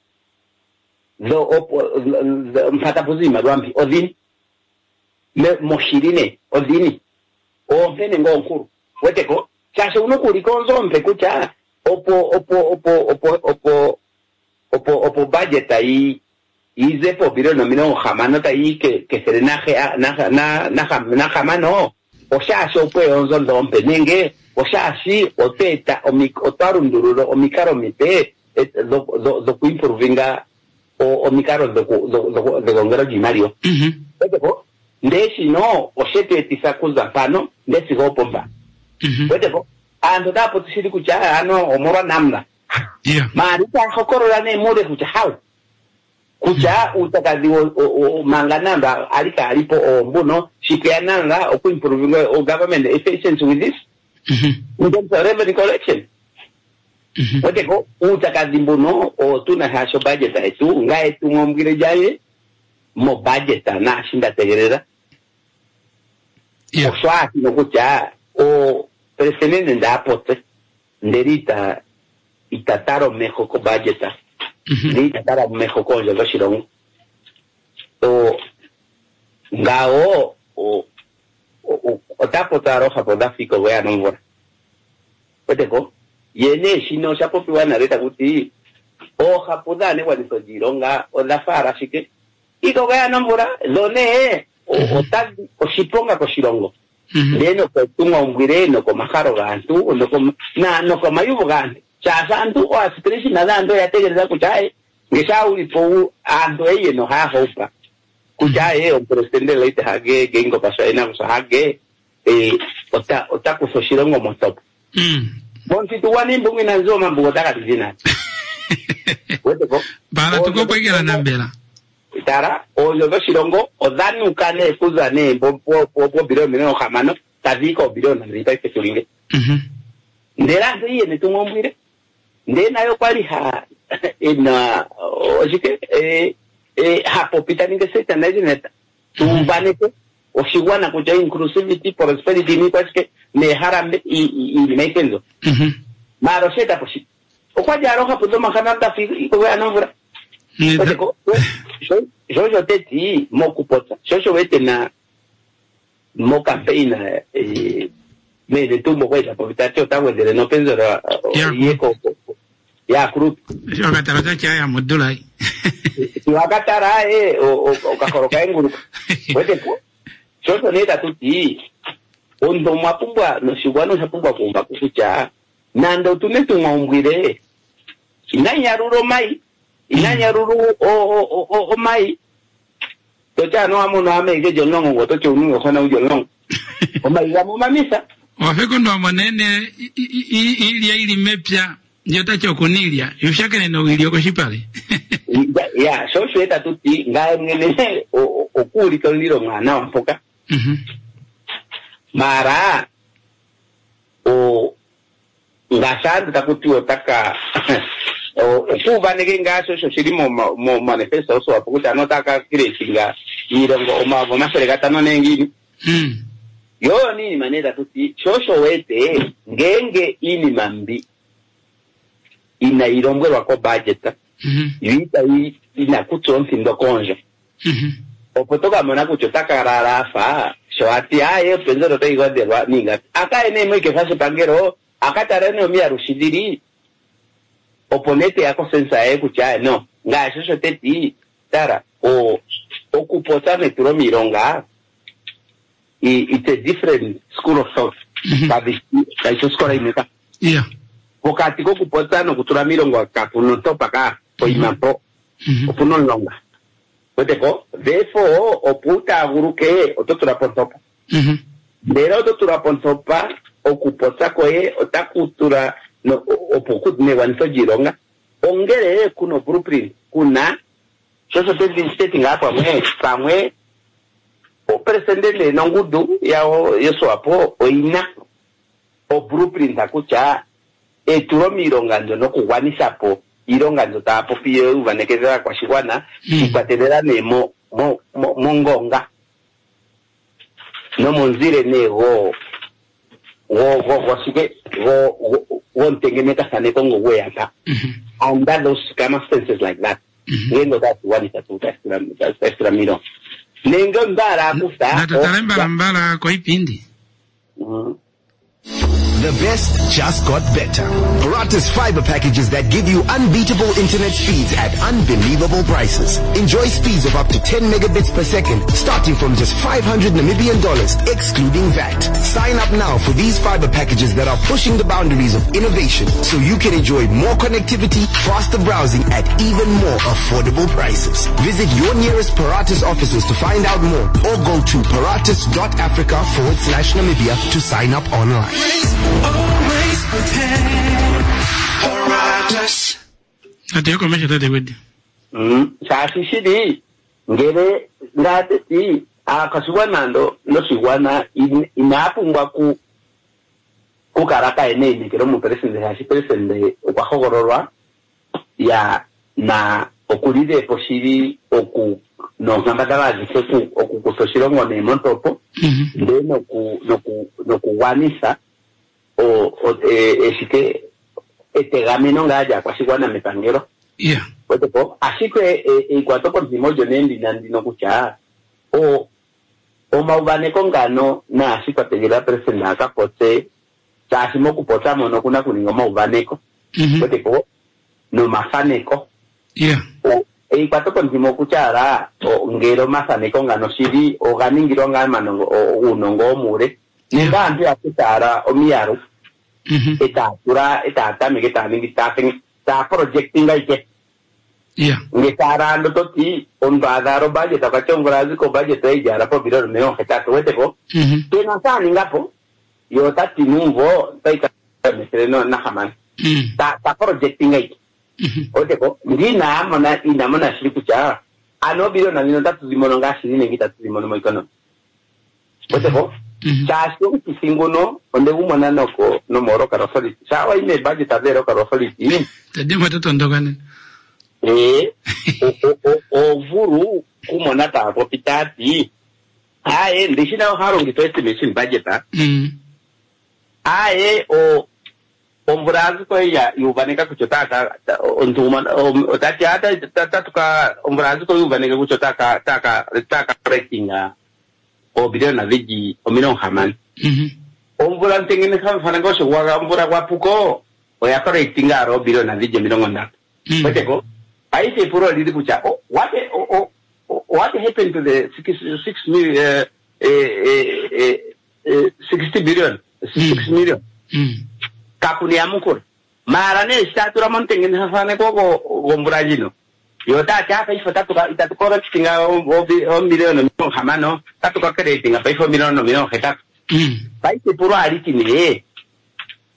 Zo opo mfata pozima rwambi odini. Me moshirine odini. O mpene ngo nkuru. Weteko sasa uno kurikonzo mpe kucha opo opo opo opo opo opo opo budget ahí ize po biro no mino jamano ta ahí que que serenaje na na na na jamano o sea so pues on zon don penenge o sea si o teta o mi o tarunduro o mi caro mi te do do do improvinga o o mi caro do do de gongero gimario
Mhm.
Weteko ndesi no o sete tisakuza pano ndesi go pomba.
Mhm.
Weteko ando da potisi kucha ano omora namna.
Yeah.
Marita hokorola ne mode kucha how. Kucha utakadi o mangananda alika alipo o mbuno shipiananga o improving o government efficiency with this.
Mhm.
In terms of revenue collection.
Mhm.
Weteko utakadi mbuno o tuna hasho budget etu ngai tu ngomgire jaye mo budget na shinda tegerera.
Yeah.
O swati no kucha o presenende nda apote nderita itataro mejo ko budgeta ni itataro mejo ko yo shirong o ngao o o o tapo taro japodafiko wea no ngora weteko yene shino shapo wana reta kuti o japodane wani so jironga o la fara shike iko wea no ngora lone o o tag o shiponga ko shirongo. Leno ko tunga umbire no ko makaro gantu no ko na no ko mayubo gante cha santu o aspirisi na dando ya tegereza kuchae ngesha ulipo ando eye no ha hopa kuchae o presidente leite hage gengo paswa ina ko hage e ota ota ko soshirongo motop
mm
bonti tuwani mbungi na nzoma mbugo taka dizina wote ko
bana tuko kwegera nambela
itara o yo shirongo o danu kane kuzane bo bo bo biro mino jamano taviko biro na ripa ke tulinge
mhm
ndera ndiye ne tungombire ndena yo kwali ha ina ojike eh eh hapo pitaninge seta na jineta tumbaneke o shigwana kuja inclusivity prosperity ni paske me harambe i i mekenzo
mhm
maro seta poshi o kwa jaro hapo ndo makana tafi iko ya novra yo yo yo te ti mo kupota yo yo vete na mo campaign eh me de tumbo kweza povitacho tawe de no penzo yeko ya krup
yo katara cha ya modulai
si wakatara eh o o kakoroka enguru vete po yo to neta tuti ondo mapumba no shigwano sapumba kumba kucha nando tunetu ngombwire inanyaruro mai inanyaruru o o o o mai to cha no amo no ame ke jongo ngo to chunu ngo na ujongo o mai ya mumamisa
o feko ndo monene ili ili mepya njota chokunilia yushakene no ilio ko shipale
ya shosho eta tuti ngaye mwene okuli kaliro mwana wampoka
mhm
mara o ngasanda takuti otaka o kuba nege ngaso sho shirimo mo manifesto so apukuti anotaka kiretinga irongo omavo masereka tano nengini
mhm
yo ni manera tuti shosho wete ngenge ini mambi ina irongwerwa ko budget
mhm
yuita i ina kutsonti ndokonje
mhm
opotoka mona kuchotaka rarafa shwati aye penzero to igoderwa ninga aka ene mo ikefashe pangero akatarene omi arushidiri oponete yako sensa e kucha no nga shosho teti tara o okupota metro mironga i it's a different school of thought babi kaisho skola imeka
yeah
wakati ko kupota no kutura mirongo kapuno topa ka poimapo opuno longa Oteko, therefore, oputa aguruke, ototura pontopa.
Mhm.
Dero ototura pontopa, okupota koe, otakutura, no, opokut ne wanto jironga. Ongere kuno blueprint, kuna, soso tedi setting up amwe, pamwe, o presendele nongudu, ya o, yeso apo, o ina, o blueprint akucha, e turo mironga no kuwanisa po, ironga nzota apo piye uvanekezera kwa shikwana mm. Ipaterera nemo mo, mo, mongonga no munzire ne go go go go sike go go, go ntengeneka sane kongo we ata
mhm
and that those circumstances like that
mhm
we know that one is a two extra extra million nengo mbara kusta
na tatalemba mbala kwa ipindi
mhm.
The best just got better. Paratus fiber packages that give you unbeatable internet speeds at unbelievable prices. Enjoy speeds of up to ten megabits per second, starting from just five hundred Namibian dollars, excluding V A T. Sign up now for these fiber packages that are pushing the boundaries of innovation, so you can enjoy more connectivity, faster browsing at even more affordable prices. Visit your nearest Paratus offices to find out more, or go to paratus.africa forward slash Namibia to sign up online.
Always prepare. Paratus.
Ate yako mesha tate wedi.
Mm, sasi shidi ngere ngate ti akasuwana ndo no siwana inapungwa ku ku karaka eneni kero mu presidente hashi presidente okwahogororwa ya na okulide poshiri oku no ngambadala ziku oku kusoshiro ngone montopo ndeno ku no ku no kuwanisa o o esike etegamino ngaja kwa shikwana mipangero
yeah
Oteko, así que en cuanto por encima yo nendi nandi no kucha o o maubane con gano na así que te llega presenta ka pote cha simo kupota mono kuna kuninga maubaneko oteko no masaneko
yeah
o en cuanto por encima kuchara o ngero masaneko ngano shiri o ganingiro ngama no o unongo mure ninga antu akutara o miaru eta tura eta tamike tamingi staffing ta projecting ike
yeah
ngetarando toti onbadaro budget akachongolazi ko budget ejara po biro meo hetatu weteko
mhm
tena sana ngapo yo tati numvo taika metreno na haman
mhm
ta ta projecting ike
mhm
oteko ndina mona ina mona shirikucha ano biro na nino tatu zimono ngashi ni ngita zimono mo ikono oteko chaso kisingono onde umona noko no moro karofali chawa ine budget adero karofali ti
tadi matoto ndogane
eh o o o vuru kumona ta ko pitati ae ndishina haro ngito estimation budget ah
mm
ae o ombrazi ko ya yubaneka kuchotaka ontuma otati ata tatuka ombrazi ko yubaneka kuchotaka taka taka rating o bideo na viji o mino haman
mhm
ombura ntengene khan fanango so waga ombura wapuko o ya rating aro bideo na viji mino ngonda beteko I say puro lidi kucha. Oh, what oh, oh, what happened to the six million, uh, uh, uh, uh, sixty billion, six million? Kapuni amukur. Marane statura montengin hafane ko gombrajino. Yota cha pa ifota to ita to correct tinga o million no hamano, tatu ka creating pa ifo million no million heta. Pa ite puro ari kini.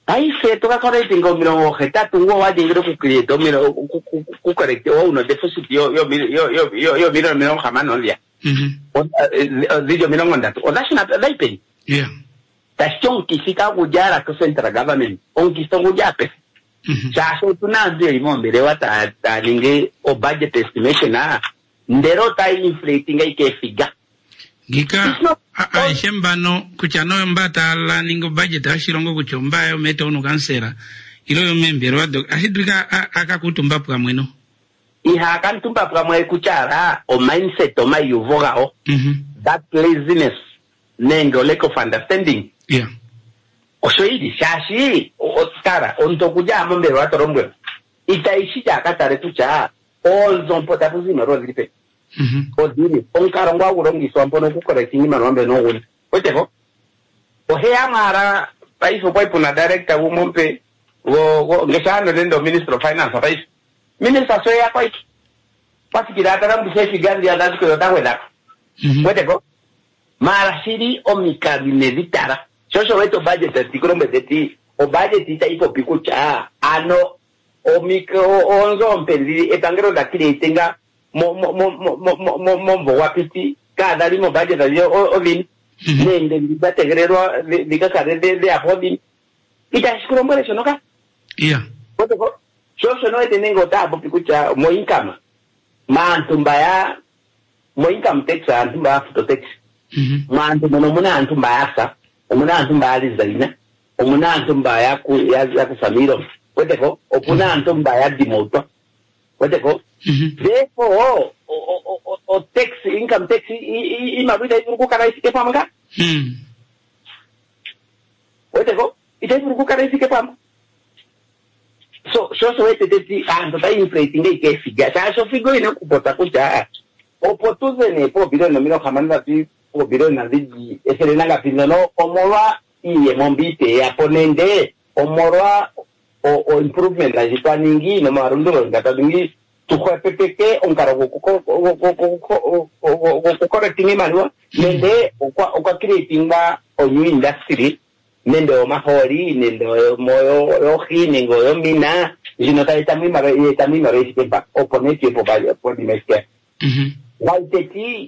Ahí se toca correcting con mi ojeta, tu huevo va a llegar a cucrear, domino, cucrear, o uno déficit, yo, yo, yo, yo, yo, yo, miro, miro, jamás no le. Digo, miro, mandato. O das una pay.
Yeah.
Tachon que fica gujara que central government, on que estão gujape. Já sou tu na de irmão, me deu a ta ta ninguém o budget estimation na, ndero ta inflating aí que fica.
Gika a shemba no kuchano mbata la ningo budget ashirongo kuchomba yo meta ono kansera ilo yo membero ado ahidrika akakutumba kwa mweno
iha kantumba kwa mwe kuchara o mindset o mai uvoga o that laziness nengo lack of understanding
yeah
osoidi shashi o skara onto kuja membero atoromwe itaishi jakatare kucha all zon potapuzi mero gripe.
Mhm.
Odiri, on karangwa urongi so ampono ku correcting marombe no won. Oteko. O he amara pais o poi puna director wo mompe wo wo ngeshano dendo minister of finance pais. Minister so ya pais. Pasi kirata rambu se figandi ya dazu ko tawela.
Mhm.
Oteko. Mara siri o mikabine ditara. Shosho weto budget tikrombe deti o budget ita ipo pikucha ano o mikro onzo mpendi etangero da creatinga mo mo mo mo mo mo mo mo wapiti cada limo budget da yo o lin nende bategrero diga kare de de apodin ita skrombe eso no ka
yeah
oteko shosho no etenengo ta po pikucha mo income mantumbaya mo income tax antumba photo tax
mhm
mantu mono muna antumba asa omuna antumba alizaina omuna antumba ya ku ya ku familo oteko opuna antumba ya dimoto oteko therefore o o o o tax income tax i i mabida iburuku kana isike pamanga
mhm
oteko ite iburuku kana isike pam so so so ete teti ando ta inflating ike figa sa so figo ine kupota kuja opotuze ne po biro no miro kamanda ti o biro na di eserena nga pinano omorwa iye mombite ya ponende omorwa o o improvement la jitwa ningi no marundo ngata dingi tukwa pepeke onkara ko ko ko ko ko correcting malwa nende okwa okwa creating ba o new industry nende o mahori nende o moyo o hine ngo yo mina jino ta ita mi mara ita mi mara ite ba opponente po ba po di meske
mhm
waiteti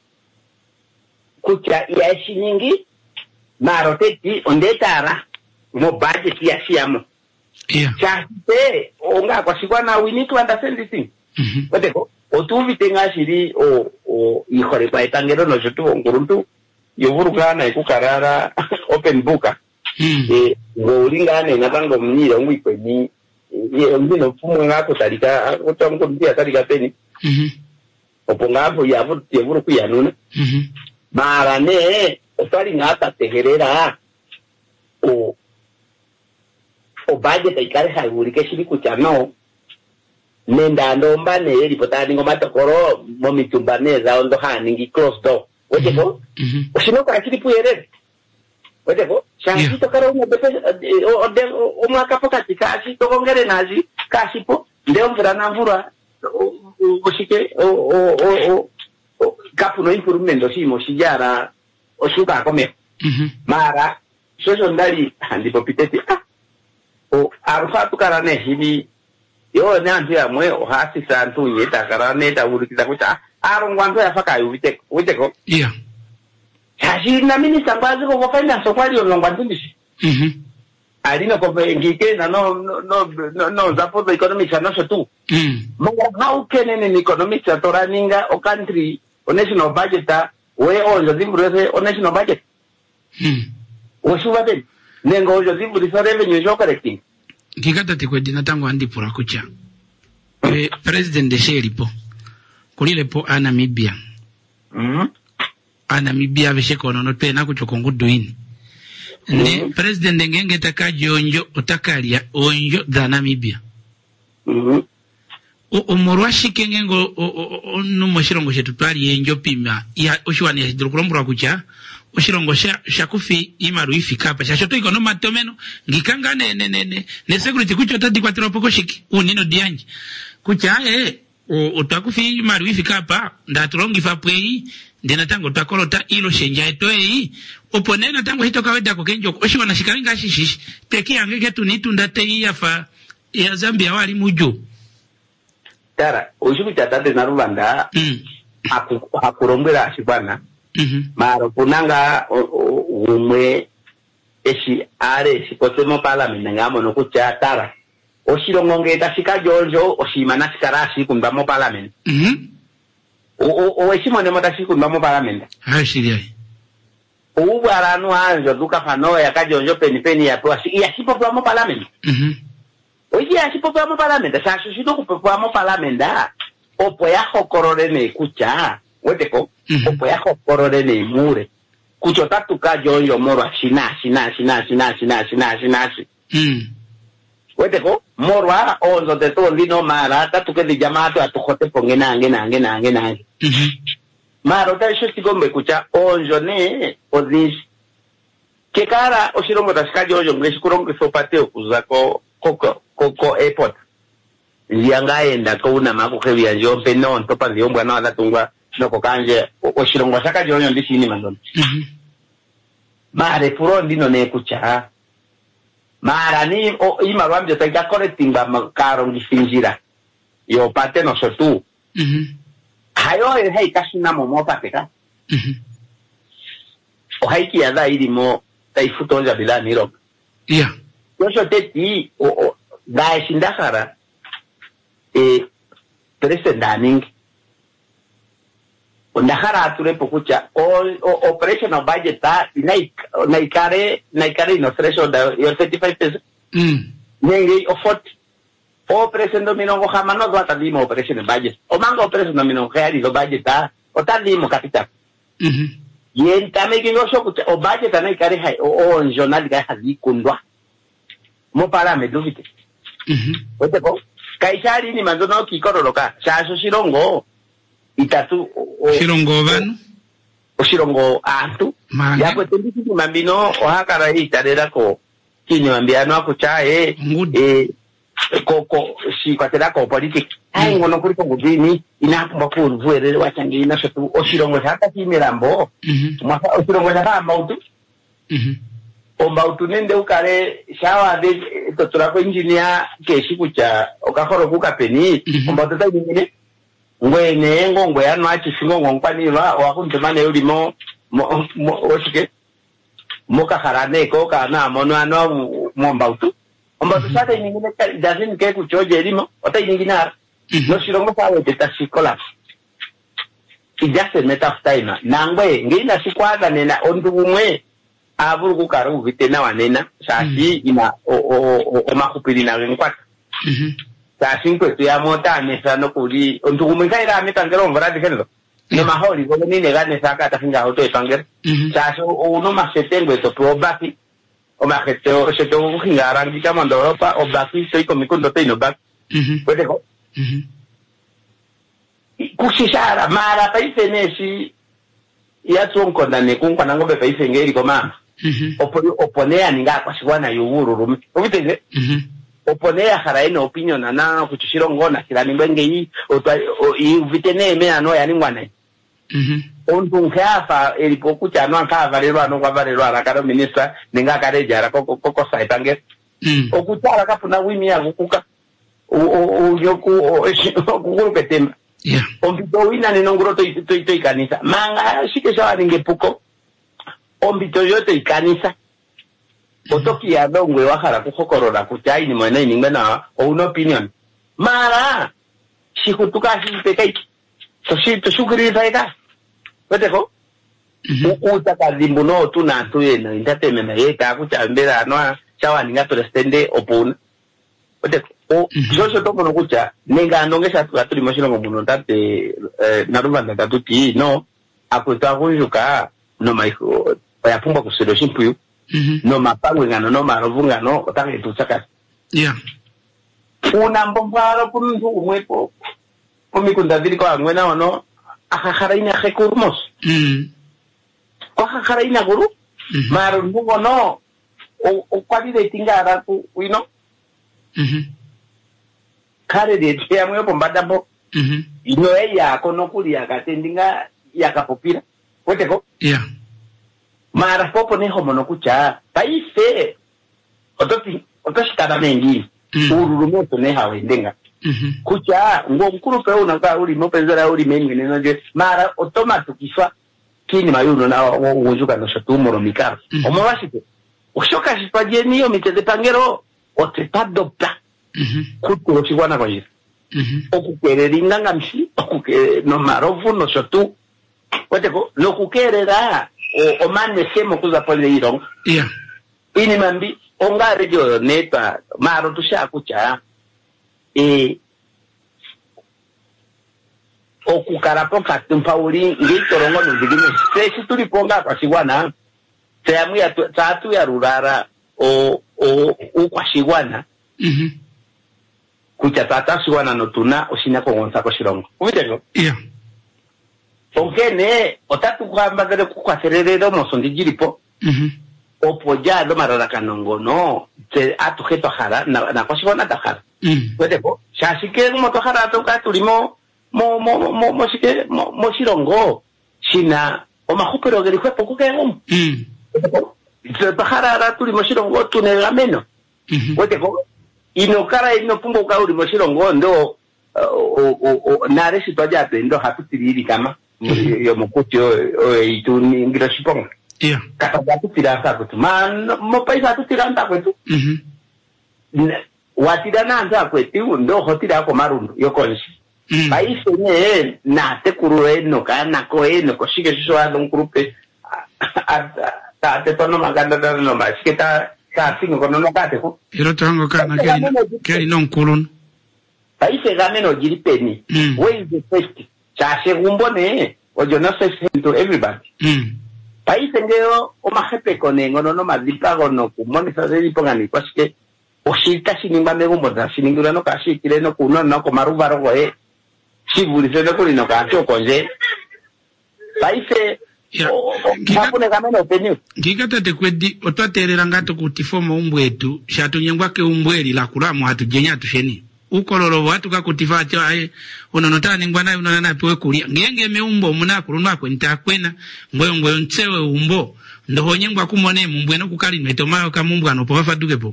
kucha ya shiningi maroteti ondetara mo budget ya siamo
yeah
chate onga kwa sikwana we need to understand this thing
mhm
oteko otuvite ngashiri o o ihore pa itangero no jotu nguruntu yovurukana ikukarara open booka eh ngolingane natango mnyira ngwikwe ni ye ndino pumwe ngako talika otamko ndia talika peni
mhm
oponga hapo yavu yevuru kuyanuna
mhm
mara ne otali ngata tegerera o o budget ikare haguri ke shiri kuchano nenda ndomba ne eri potani ngoma tokoro momitumba neza ondo haningi close door weteko
mhm
osino kwa chiri puyere weteko shangi tokara umo bepe o de o mwaka pokati kashi tokongere nazi kashipo ndio mvura na mvura oshike o o o kapu no improvement osimo shijara oshuka kome
mhm
mara soso ndali ndipo pitete ah o arufa tukarane hili yo nyantu ya mwe o hasi santu yeta karane ta urikita kucha arungwanto ya faka yubite uteko
yeah
shashi na minister ngwazi ko finance so kwali olongwantu ndishi
mhm
alina ko ngike na no no no no zapo the economics na so tu
mhm
manga how can an economics atoraninga o country o national budget we o yo dimbrese o national budget
mhm
o shuba ben nengo yo dimbrese revenue jo correcting
kikata tikwedina tangu andipura kucha e president de sheripo kulilepo anamibia
mhm
anamibia beshekono no pena kuchokongu doini ne president ngenge takajonjo otakalia onjo da namibia
mhm
o morwa shikenge ngo no mushirongo shetu twali enjo pima ya oshwani ya kurombura kucha oshirongo sha shakufi imaru ifikapa shashoto ikono matomeno ngikanga ne ne ne ne security kucho tadi kwa tropoko shiki unino dianji kucha eh utakufi mari wifika hapa ndaturongi fa pwei ndena tango takolota ilo shenja etoi oponena tango hito kaweda ko kenjo oshiwa na shikaringa shishishi peke yange ketu nitu ndate yafa ya Zambia wali mujo
tara oshiku chatate na Rwanda mm. haku hakurombera ashibana mhm maro kunanga umwe eshi are sikotemo parliament ngamo no kucha tara oshirongonge tashika Jojo oshimana sikarashi kumbamo parliament mhm o o o eshimone motashi kumbamo parliament
ha shiria
ubu aranu anjo duka fano ya kajonjo peni peni ya to ya sipo kumbamo parliament mhm oye ya sipo kumbamo parliament sa shushito kumbamo parliament opo ya hokorore ne kucha weteko opo ya hokorore ne mure kuchota tuka jonjo moro shina shina shina shina shina shina shina mhm weteko morwa onzo de to lino mara tatu ke dijamatu atukote pongena ngena ngena ngena mhm maro ta isho sigombe kucha onzo ne odis ke kara oshirongo tashikaje onzo ngreshi kurongo sopateo kuzako koko koko airport yanga enda ko una mako kebya njompe no ntopa ndiombwa na alatungwa noko kanje oshirongo shakaje onzo ndishini mandoni mhm mare puro ndino ne kucha mara ni o imarwambyo taika correctinga makaro ngifinjira yo pate no sotu mhm hayo e hei kashina momo pateka mhm o haiki ada irimo taifutonja bila niro
yeah
yo soteti o o da shindakara e presendaning ondahara ature pokucha all operational budget ta naik naikare naikare no threshold your thirty-five percent mm nengi o forty operation domino jamano do atadimo operation budget o mango operation domino khari do budget ta o tadimo capital mhm yen tame kingo shokucha o budget naikare hai o o journal ga hadi kundwa mo para medovite mhm oteko kaisari ni mandono kikororoka shaso shirongo itatu o
shirongo vanu
o shirongo antu ya ko tendiki mambino o hakara itarera ko kinyo ambiano akucha e e ko ko si kwatera ko politics ai ngono kuri ko gudini inakumba ku vuere wachangi na sotu o shirongo hata kimirambo mwa o shirongo hata mautu mhm o mautu nende ukare shawa de totura ko engineer ke shikucha okakoro kukapeni o mautu ta nyingine ngwene ngongwe ya nwachi singongo nkwanira wakuntemane ulimo oshike moka harane ko kana mono ano mombautu ombautu sate nyingine doesn't get kuchoje limo ota nyingine no shirongo pawe tetashikola ijase meta of time nangwe ngina sikwaga nena ondumwe aburu kukaru vitena wanena sashi ina o o o makupiri na nkwata mhm sashi kwetu ya mota nesano kuli ontukumika ira mitangero ngoradi kendo no maholi ko ni negane saka tafinga auto ipangere sashi uno masetengwe to probaki o mahete o seto ngara ngika mando Europa o baki soi komikundo tino bak mhm pwede ko mhm kushishara mara paise nesi ya tuonko ndane kunkwa nangobe paise ngeri ko mama mhm oponea ninga kwa shikwana yuhuru rumi ubiteze mhm oponea haraina opinion na na kuchishiro ngona kila nimbenge hii uvitene mea no ya ningwana mhm ondunke afa elipokucha no akavalelwa no kwavalelwa akaro minister ninga karejara koko koko saitange mhm okuchara kapuna wimi ya kukuka o yoku okukurupetemba yeah ombito wina ninonguro to to to ikanisa manga shikesha ningepuko ombito yote ikanisa otoki ya dongwe wakara kuhokorora kuchai ni mwana iningana o una opinion mara shikutuka shipeka to shi to shukiri saika weteko ukuta kadimbu no tuna tuyena intateme na yeka kuchambera no chawa ninga presidente opuna weteko o jojo tomo no kucha ninga nongesha tukatuli mashino ngomuno tate naruva ndatuti no akuta kunjuka no maiko yapumba kusero shimpuyu mhm no mapangwe ngano no marovu ngano otange tutsaka yeah una mbombaro kumuntu umwepo komikunda diriko angwena ono akaharaina hekurmos mhm ko akaharaina guru maro ngugo no o kwalide tingara ku wino mhm kare de tiamwe pombadambo
Mhm.
Ino ya kono kuli yakatendinga yakapopira. Weteko?
Yeah.
Mara popo ne homo no kucha. Paife ototi otoshikana mengi. Mm. Ururumoto ne hawendenga.
Mhm.
Kucha ngo mkuru pe unaka uli mopenzera uli mengi nenoje mara automatic kifa kini mayuno na ujuka no shatumoro mikaro. Mm. Omowashite. Ushoka shipaje niyo mitete pangero otepadopta.
Mhm.
Kuto chigwana kwa hiyo.
Mhm.
Okukereringa ngamshi okuke no marovu no shotu. Weteko no kukerera o omane semo kuza pole irongo.
Yeah.
Ini mambi onga radio neta maro tusha kucha e okukarapoka tumpauli ngitorongo ndigine sisi tuliponga kwa shigwana sehemu ya tatu ya rurara o o ukwashigwana.
Mhm.
Kucha tata shigwana no tuna oshina ko gonza ko shirongo. Ubitego?
Yeah.
Onkene otatu kwamba gere kukwasererero mosondijiripo.
Mhm.
Opoja do marara kanongono te atujeto jara na na kwashigwana takara.
Mhm.
Wetego? Shashike mo tohara toka tulimo mo mo mo mo shike mo, mo shirongo shina o mahupero gere kwepo kukengum.
Mhm.
Te tohara ra tulimo shirongo tunega meno.
Mhm.
Wetego? Ino kara ino pumbo ka uli mo shirongo ndo o o nare sitwaja pendo hatutiriri kama yo mokuti o ituni ngira shiponga.
Yeah.
Kata gatu tirasa kutu man mo paisa tu tiranta kwetu.
Mhm.
Watida na anda kwetu ndo hotira ko marundu yo konshi.
Mm.
Paisa ne na te kuruwe no kana ko eno ko shige sho ando grupe ta te tono maganda no ma shiketa ta singo kono no kate ko.
Iro tango kana keri keri non kulun.
Paisa game no jiripeni.
Mm.
Where is the first? Cha segumbo ne o yo no sé to everybody.
Mm.
Paisa ngeo o majepe konengo no no madipa gono kumone sa de pongani paske o shita sinimba me gumbo da siningura no kashi kireno kuno no ko marubaro go e siburi se no kulino ka cho konje paisa ngapone kama no penyu
ngikata te kwedi otaterera ngato kutifoma umbwetu shatunyengwa ke umbweli la kulamu hatujenya tusheni ukololo watu kakutifa cho aye unonotana ngwana unona na pewe kulia ngenge meumbo munako lunako ntakwena ngwe ngwe ntsewe umbo ndo nyengwa kumone mumbwe no kukali metomayo kamumbwa no pofa dukepo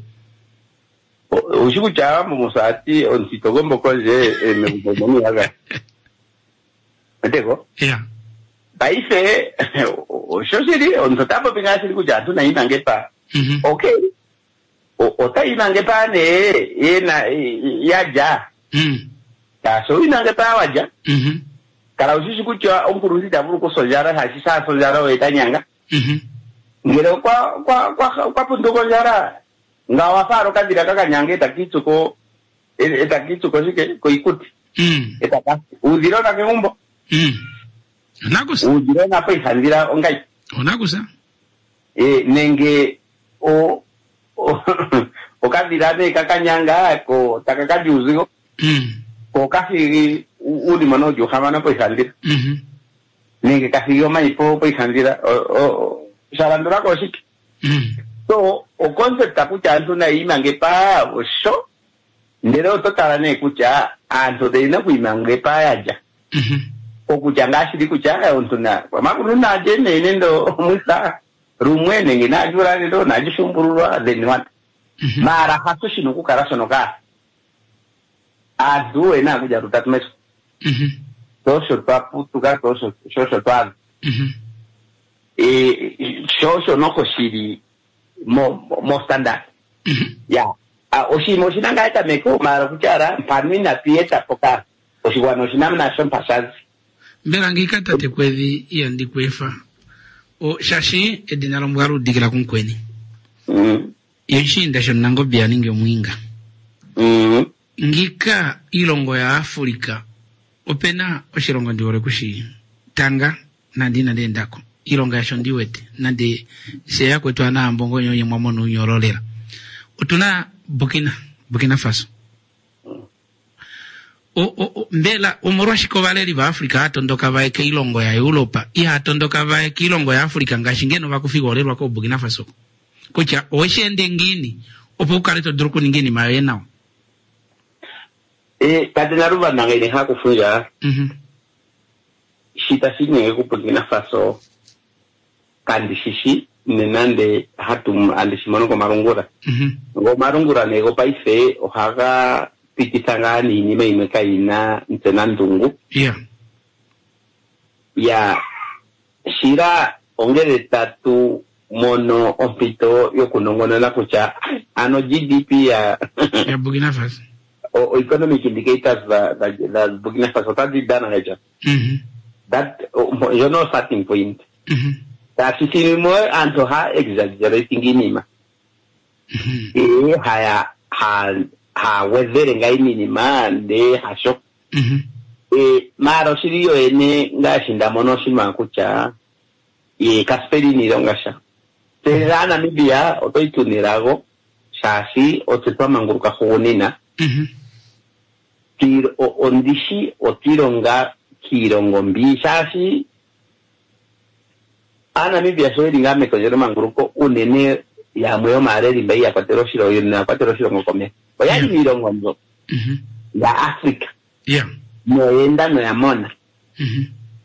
ushiku cha mu musati on sitogombo koje me ngomoni yaga eteko
yeah
paise o shosiri on totapo pingasi kuja tu na inangepa
mhm
okay o ota inangepa ne ena yaja
mhm
ta so inangepa waja
mhm
kala ushiku kuja onkuruzi taburu ko sojara hashi sa sojara o etanyanga
mhm
ngero kwa kwa kwa kwa punduko jara ngawa faro kadira kakanyanga etakitsuko etakitsuko sike ko ikuti
mhm
etaka udiro na keumbo
mhm nakusa
udiro na pa handira ongai
onakusa
e nenge o o kadira ne kakanyanga ko takakadi uzigo
mhm
ko kasi udi mano jo hamana pa handira
mhm
nenge kasi yo mai po pa handira o sarandura ko sik
mhm
so o concept akucha ntuna imange pa o sho ndero totala ne kucha anto de na kuimange pa yaja
mhm
okucha ngashiri kucha ontuna kwa makuru na je ne nendo musa rumwe nenge na jura ndo na jishumburwa then what mara haso shino kukara sono ka adu ena kuja tutatmes
mhm
tosho papu tuka tosho shosho twa
mhm
e shosho no koshiri mo mo standard
mhm
ya a oshimo shinanga eta meko mara kuchara pamina pieta poka oshigwano shinamna shon passages
mbera ngikata te kwezi iya ndikwefa o shashi edinalo mwaru digila kunkweni
mm
yenshinda shonango byaninge mwinga
mm
ngika ilongo ya Afrika opena oshirongo ndiwore kushi tanga nandina ndendako ilongo ya shondiwete nande seya kwetu ana mbongo nyonye mwamono nyorolera utuna Burkina Burkina Faso o o mbela umorwashiko valeri va Afrika atondoka vae ke ilongo ya Europa iya atondoka vae ke ilongo ya Afrika ngashingeno vakufika olerwa ko Burkina Faso kocha oshende ngini opo kaleto druko ngini mayenao
Eh, kadena ruba na ngene ha kufunja.
Mhm.
Shita sinye ku Burkina Faso. Kandi shishi nenande hatum andishimono ko marungura.
Mhm.
Ngo marungura ne go paise ohaga pititanga ni ni me me kaina ntenandungu.
Yeah.
Ya shira ongere tatu mono opito yokunongona na kucha ano G D P ya
ya Burkina Faso.
O economic indicators that that, that Burkina Faso that did done nature.
Mhm.
That uh, you know starting point.
Mhm.
That is in more and to ha exaggerating inima.
Mhm.
Eh haya ha ha weather ngai minima de ha shock.
Mhm.
Eh maro sirio ene ngashinda mono shima kucha. E kasperi ni longasha. Tera Namibia otoitunirago shasi otsetwa manguruka honina.
Mhm.
Tiro ondishi otironga kirongo mbi shasi ana Namibia soiri ngame kojero manguruko unene ya moyo mareri mbai ya patero shiro yona patero shiro ngokome. Oyali mirongo mzo.
Mhm.
Ya Afrika.
Yeah.
Noenda no yamona.
Mhm.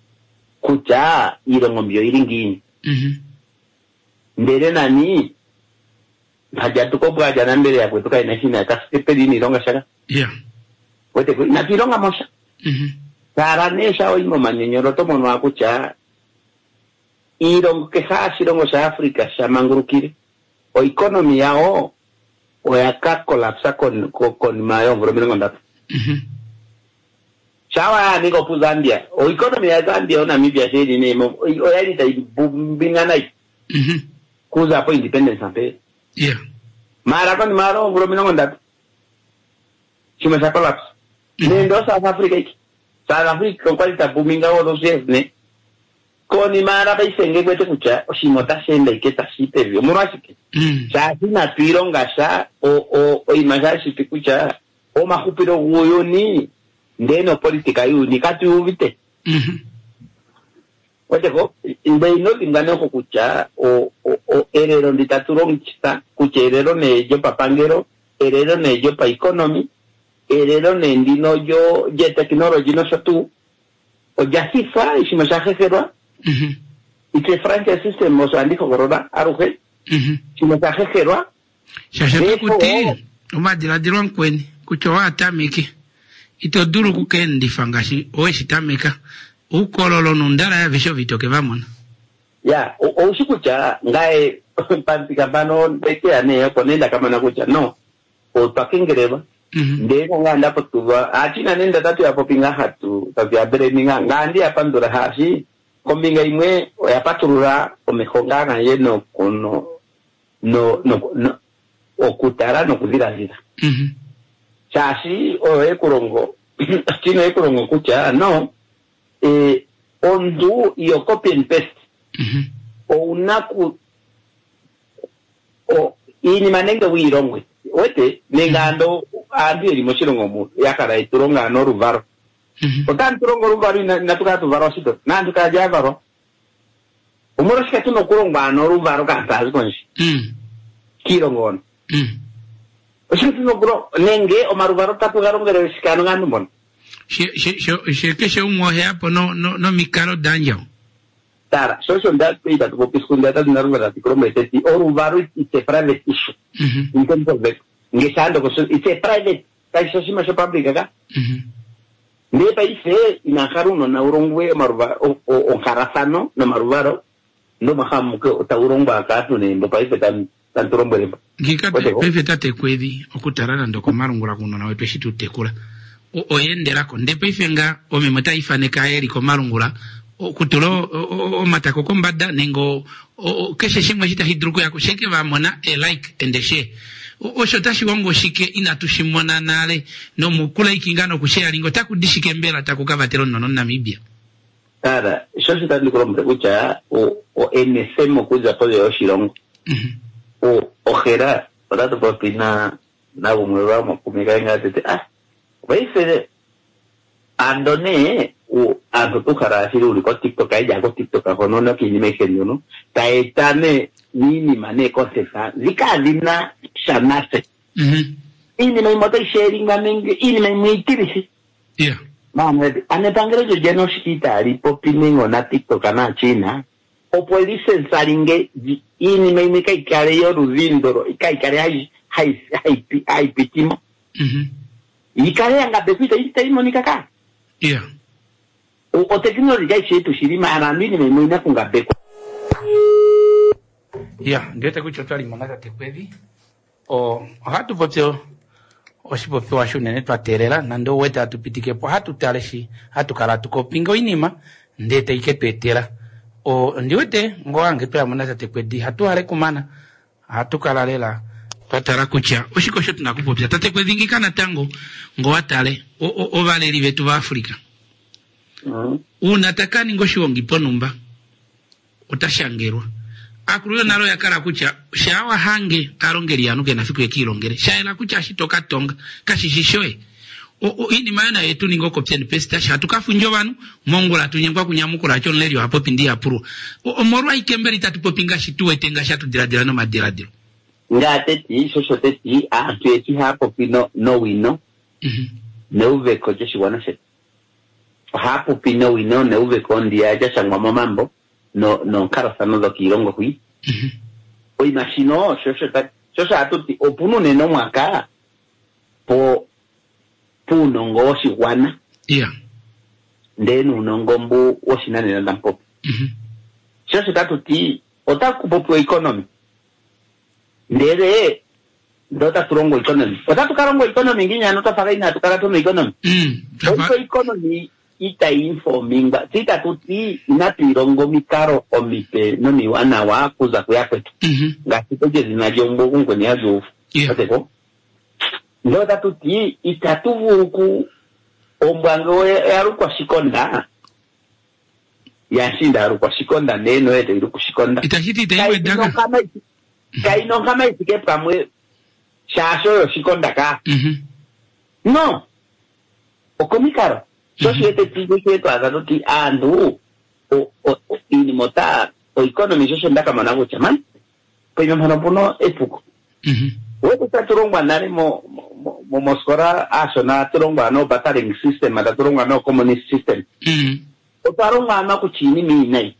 Kucha irongo mbio iringini.
Mhm.
Mbere nani hajatuko bwaja na mbere ya kwetuka inashina kasipeli ni ronga shaka.
Yeah.
Wete ku na pironga mosha.
Mhm.
Karanesha o imo manyenyoro to mono akucha. Irongo ke hasi rongo sa Afrika sa mangurukiri. O economy yao o yaka kolapsa kon kon, kon mayo ngoro mirongo ndatu.
Mhm.
Chawa niko pu Zambia. O economy ya Zambia o Namibia shedi nemo. O yali ta bumbinga nai.
Mhm.
Kuza hapo independence ampe.
Yeah.
Mara kon maro ngoro mirongo ndatu. Chima sa collapse. Nendo South Africa iki. South Africa kwa lita buminga o dosie ne. Koni mara pa isenge kwete kucha oshimota shenda iketa shite vyo. Murashike.
Mm.
Shasi na pironga sha o o o imajashi pikucha o mahupiro guyo ni ndeno politika yu ni kati uvite.
Mhm.
Kwete ko imbe ino tingane ko kucha o o o erero nditaturongchita kucha erero ne jo papangero erero ne jo pa economy erero ne ndino yo je technology no shatu o jasifa ishimashajejerwa.
Mhm.
Ite franchise system mozandiko gorora aruje.
Mhm.
Shimashajejerwa.
Shashata kuti umadira dirwan kweni kuchowa atamiki ito duru kukendi fangashi oeshi tamika ukololo nundara ya visho vitoke vamona.
Ya, o usikucha ngae pantika bano ndeke ane konenda kama nakucha no. O pakingereba.
Mhm.
Ndeko nganda potuwa achina nenda tatu ya popinga hatu tabi abere ninga ngandi apandura hashi kombinga imwe oyapaturura omehonga na yeno kono no no no okutara no kuzirazira.
Mhm.
Chashi o ekurongo chino ekurongo kucha no eh ondu iyo copy and paste.
Mhm.
O unaku o ini manenge wirongwe wete nengando andi eri mochirongo mu yakara ituronga no ruvaro.
Mhm.
Otan turongo ruvaro na natuka ruvaro sito na nduka javaro umuro shika tuno kuronga no ruvaro kantazi konshi
Mm.
kirongo
Mm.
oshika tuno kuro nenge o maruvaro tatu garongere shikano ngando mon
She she she she ke she umohe hapo no no no mikalo danja.
tara social that pita to piskunda ta dinarunga ta kromete ti o ruvaro it's a private issue.
Mhm.
In terms of that ngesando ko it's a private kai shima sho public ga.
Mhm.
Ne paise inaharuno na urongwe maruva o o karasano na maruvaro ndo mahamu ke utaurongba katu ne ndo paise tan tan turombere.
Ngikate pefeta tekwedi okutarana ndoko marungura kuno na wetu shitu tekula. O oyendera ko ndepe ifenga o memeta ifane kaeri ko marungura o kutulo o matako kombada nengo o keshe shimwe shita hidruko yako sheke va mona e like and share. O shotashi wango shike inatushimona nale no mukula ikingano kushare lingo takudishike mbela takukavatero nono Namibia.
Tara shoshi tandi kurombre kucha o o enesemo kuja pole oshirongo.
Mhm.
O ojera rato popina na bumwe mo kumika ngate ah paise andone o ando tukara shiru ko TikTok ai ja ko TikTok ko no no kinime kenyo no taetane nini mane kosesa zikadina shanase.
Mhm.
ini mai moto sharing ngamenge ini mai muitirisi
yeah
mama anepangere jo jeno shikita ali popiningo na TikTok na China opo lisensaringe ini mai mika ikare yo ruzindoro ikaikare hai hai hai hai pitimo
mhm
ikare anga bepita itaimo nikaka
yeah
o o teknolojia yetu shirima anamini mai muina kunga beko
yeah ndio takuchotali monaka tekwevi o hatu potio osipopi washu nene twaterera nando weta tupitike po hatu taleshi hatu karatu kopingo inima ndete ike twetera o ndiwete ngoange pya monaka tekwedi hatu hare kumana hatu kalalela patara kucha oshikosho tunakupopya tatekwedingi kana tango ngoatale o o, o valeri vetu va Afrika
mm.
unatakani ngoshiongi ponumba utashangerwa akuruyo nalo yakala kucha shawa hange arongeri yanuke na fiku yekilongere shaela kucha shitoka tonga kashishishoe o o ini maana yetu ningo kopyeni pesta shatu kafunjo banu mongola tunyengwa kunyamukura chon lerio hapo pindi apuru o morwa ikemberi tatupopinga shituwe tenga shatu diradira no madiradiro
ngate ti shosho teti a tueti hapo pino no wino
mhm
neuve koje shiwana se hapo pino wino neuve kondi aja shangwa mambo no no karasa no dokirongo hui
mhm
o imagino shosho ta shosho atuti opunu neno mwaka po puno ngo shiwana
yeah
ndenu nongombu oshinane na tampo
mhm
shosho tatuti otaku popo economy ndere ndota turongo economy otatu karongo economy nginya no tafaka ina tukara to economy
mm
so economy ita informinga tita tuti inatirongo mikaro omipe no ni wana wa kuza kuya kwetu
mhm
ngati toje zinajombo kungo ni azo oteko ndota tuti itatuvuku ombwango yaru kwa shikonda yashinda yaru kwa shikonda neno ete iru kushikonda
itashiti itaiwe daga
kaino kama isike pamwe shasho yo shikonda ka
mhm
no okomikaro so siete tigo siete azadoti andu o o ini mota o economy so ndaka manango chaman pe me manopono epuko
mhm
wewe taturongwa nani mo mo moskora asona turongwa no battering system ada turongwa no communist system
mhm
o tarongwa na kuchini mi nai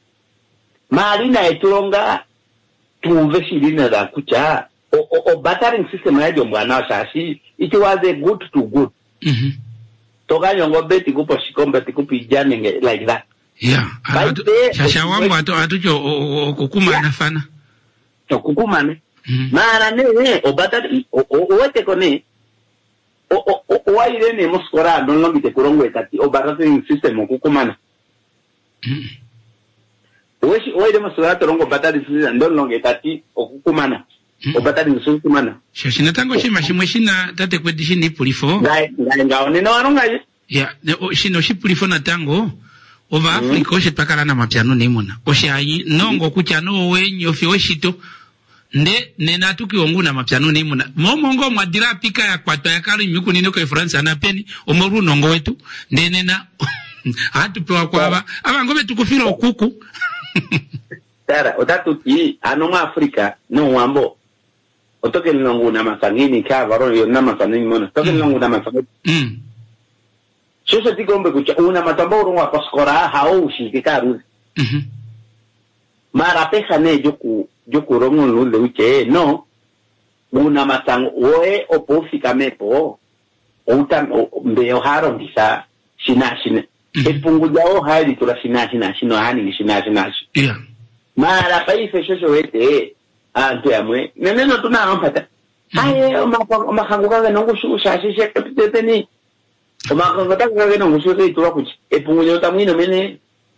mali na eturonga tuve shirina da kucha o o, o battering system ya jomba na shashi it was a good to good
mhm
toka nyongo beti kupo shikombe tikupi jamming like that
yeah atu shasha wambo atu atucho okukumana fana
okukumane mara ne o battering o o wete kone o o o waire ne moskora don longi te kurongo etati o battering system okukumana
mhm
Oshi oide masura torongo batari sisi ndolonge tati okukumana
mm.
obatari nsukumana
shashina tango shima shimwe shina tate kwedi shini pulifo
ngai ngai ngao nino waronga ye
ya ne o shino shi pulifo na tango ova mm. Afrika oshe pakala na mapiano nemona oshe ayi nongo kuchano wenyo ofi oshito nde nena tuki ongu na mapiano nemona momongo mwadira pika ya kwato ya karu nyuku nino kwa France anapeni omoru nongo wetu nde nena hatu pewa kwa aba aba ngome tukufila okuku
Tara, otatu ti anoma Afrika no wambo. Otoke nongo na masangini ka varo yo na masangini mona. Toke nongo na masangini.
Mm.
Sasa tikombe kucha una matambo rongo paskora hao ushike karu.
Mhm.
Mara pesa ne joku joku rongo lule uche no. Una matango oe opofika mepo. Outa mbeo haro bisa shina shina.
Mm-hmm.
Epungu jao hali tula shina shina shino hani ni shina shina shina.
Yeah.
Mara paife shosho wete antu ya mwe. Neneno tunarompata. Aye, omakangu kage nongu shuku shashi sheke pitete ni. Omakangu kage nongu shuku ituwa kuchi. Epungu jao tamwino mene.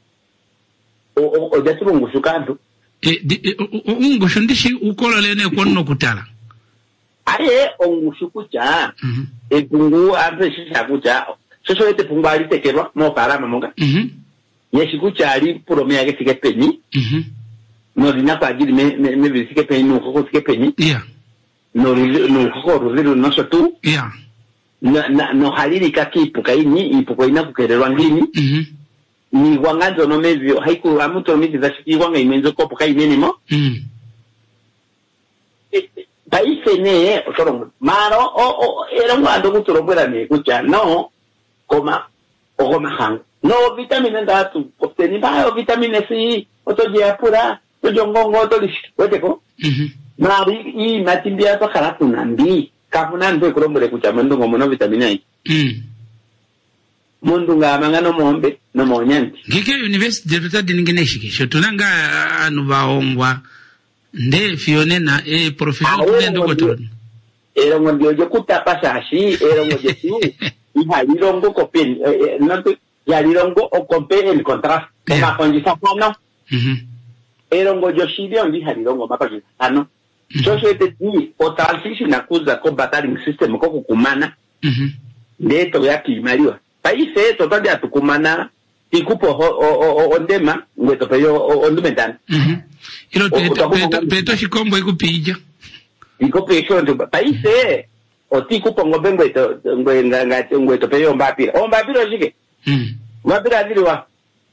O jaturu ngu shuka antu.
Ungu shundishi ukola lene kono kutala.
Aye, ongu shuku cha. Epungu antu shisha kucha. Shosho wete pungu alite kerwa. Mo karama monga.
Mhm.
Yeshiku cha ali purome yake sike penyi.
Mhm.
No rina kwa ajili me me me visike penyi no koko sike penyi.
Yeah.
No no koko ruziru no sotu.
Yeah.
Na na no halili kaki ipuka ini ipuka ina kukerelwa ngini.
Mhm.
Ni wanganzo no mevyo haiku amuto miti za shiki wanga imenzo kopo kai nini mo.
Mhm.
paise ne otoro maro o o era un ando kutorobera ne kucha no koma o koma hang no vitamina ndatu obteni ba vitamina C otoje apura tojongongo to lish weteko mhm mari i matimbia to karatu nambi kafuna ndo kurombere kucha mendo ngomo vitamina I mhm mundu ngama no mombe no monyanti
ngike university de dingineshike shotunanga anu baongwa nde fione na e professor tendo gotoro
era ngondi ojo kutapa sashi era ngoje tu iha lirongo kopen nanto ya lirongo o compare el contrast ma condition no mhm era ngojo shidi on iha lirongo mapa ano so so ete ti o transition akuza ko battering system ko kukumana mhm nde to ya kimaliwa paise to tadi atukumana ikupo o ondema ngweto peyo ondumentana
mhm ilo peto peto shikombo ikupija
ikope isho ndo paise otikupo ngombe ngweto ngwenga ngati ngweto peyo mbapira o mbapira shike mhm mbapira diliwa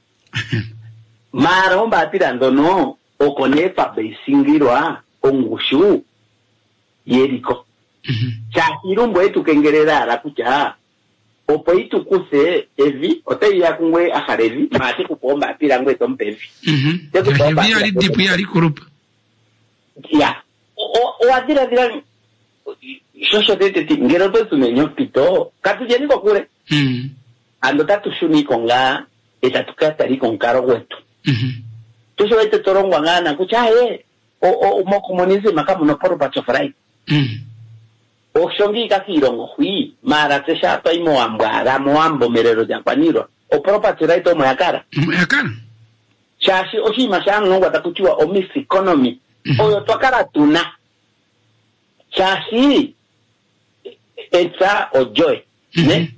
mara mbapira ndono okonepa beisingirwa ongushu yeriko mhm cha irumbo etu kengerera ara kucha opo itukuse evi oteya kungwe akharevi mate kupomba apira ngwe tompevi
mhm ya ali dipu ya ali kurupa
ya o o adira dira shosho tete ngero to tumenyo pito katujeni kokure
mhm
ando tatu shuni konga etatukata ri konkaro wetu
mhm
tuso ete torongwa ngana kuchae o o mo komunize makamu no poro pachofrai
mhm
oshongi kakirongo hui mara tesha pa imo ambara moambo merero jakwaniro o property right o moyakara
moyakara
chashi oshima shango watakuchiwa o mixed economy oyo twakara tuna chashi etsa o joy ne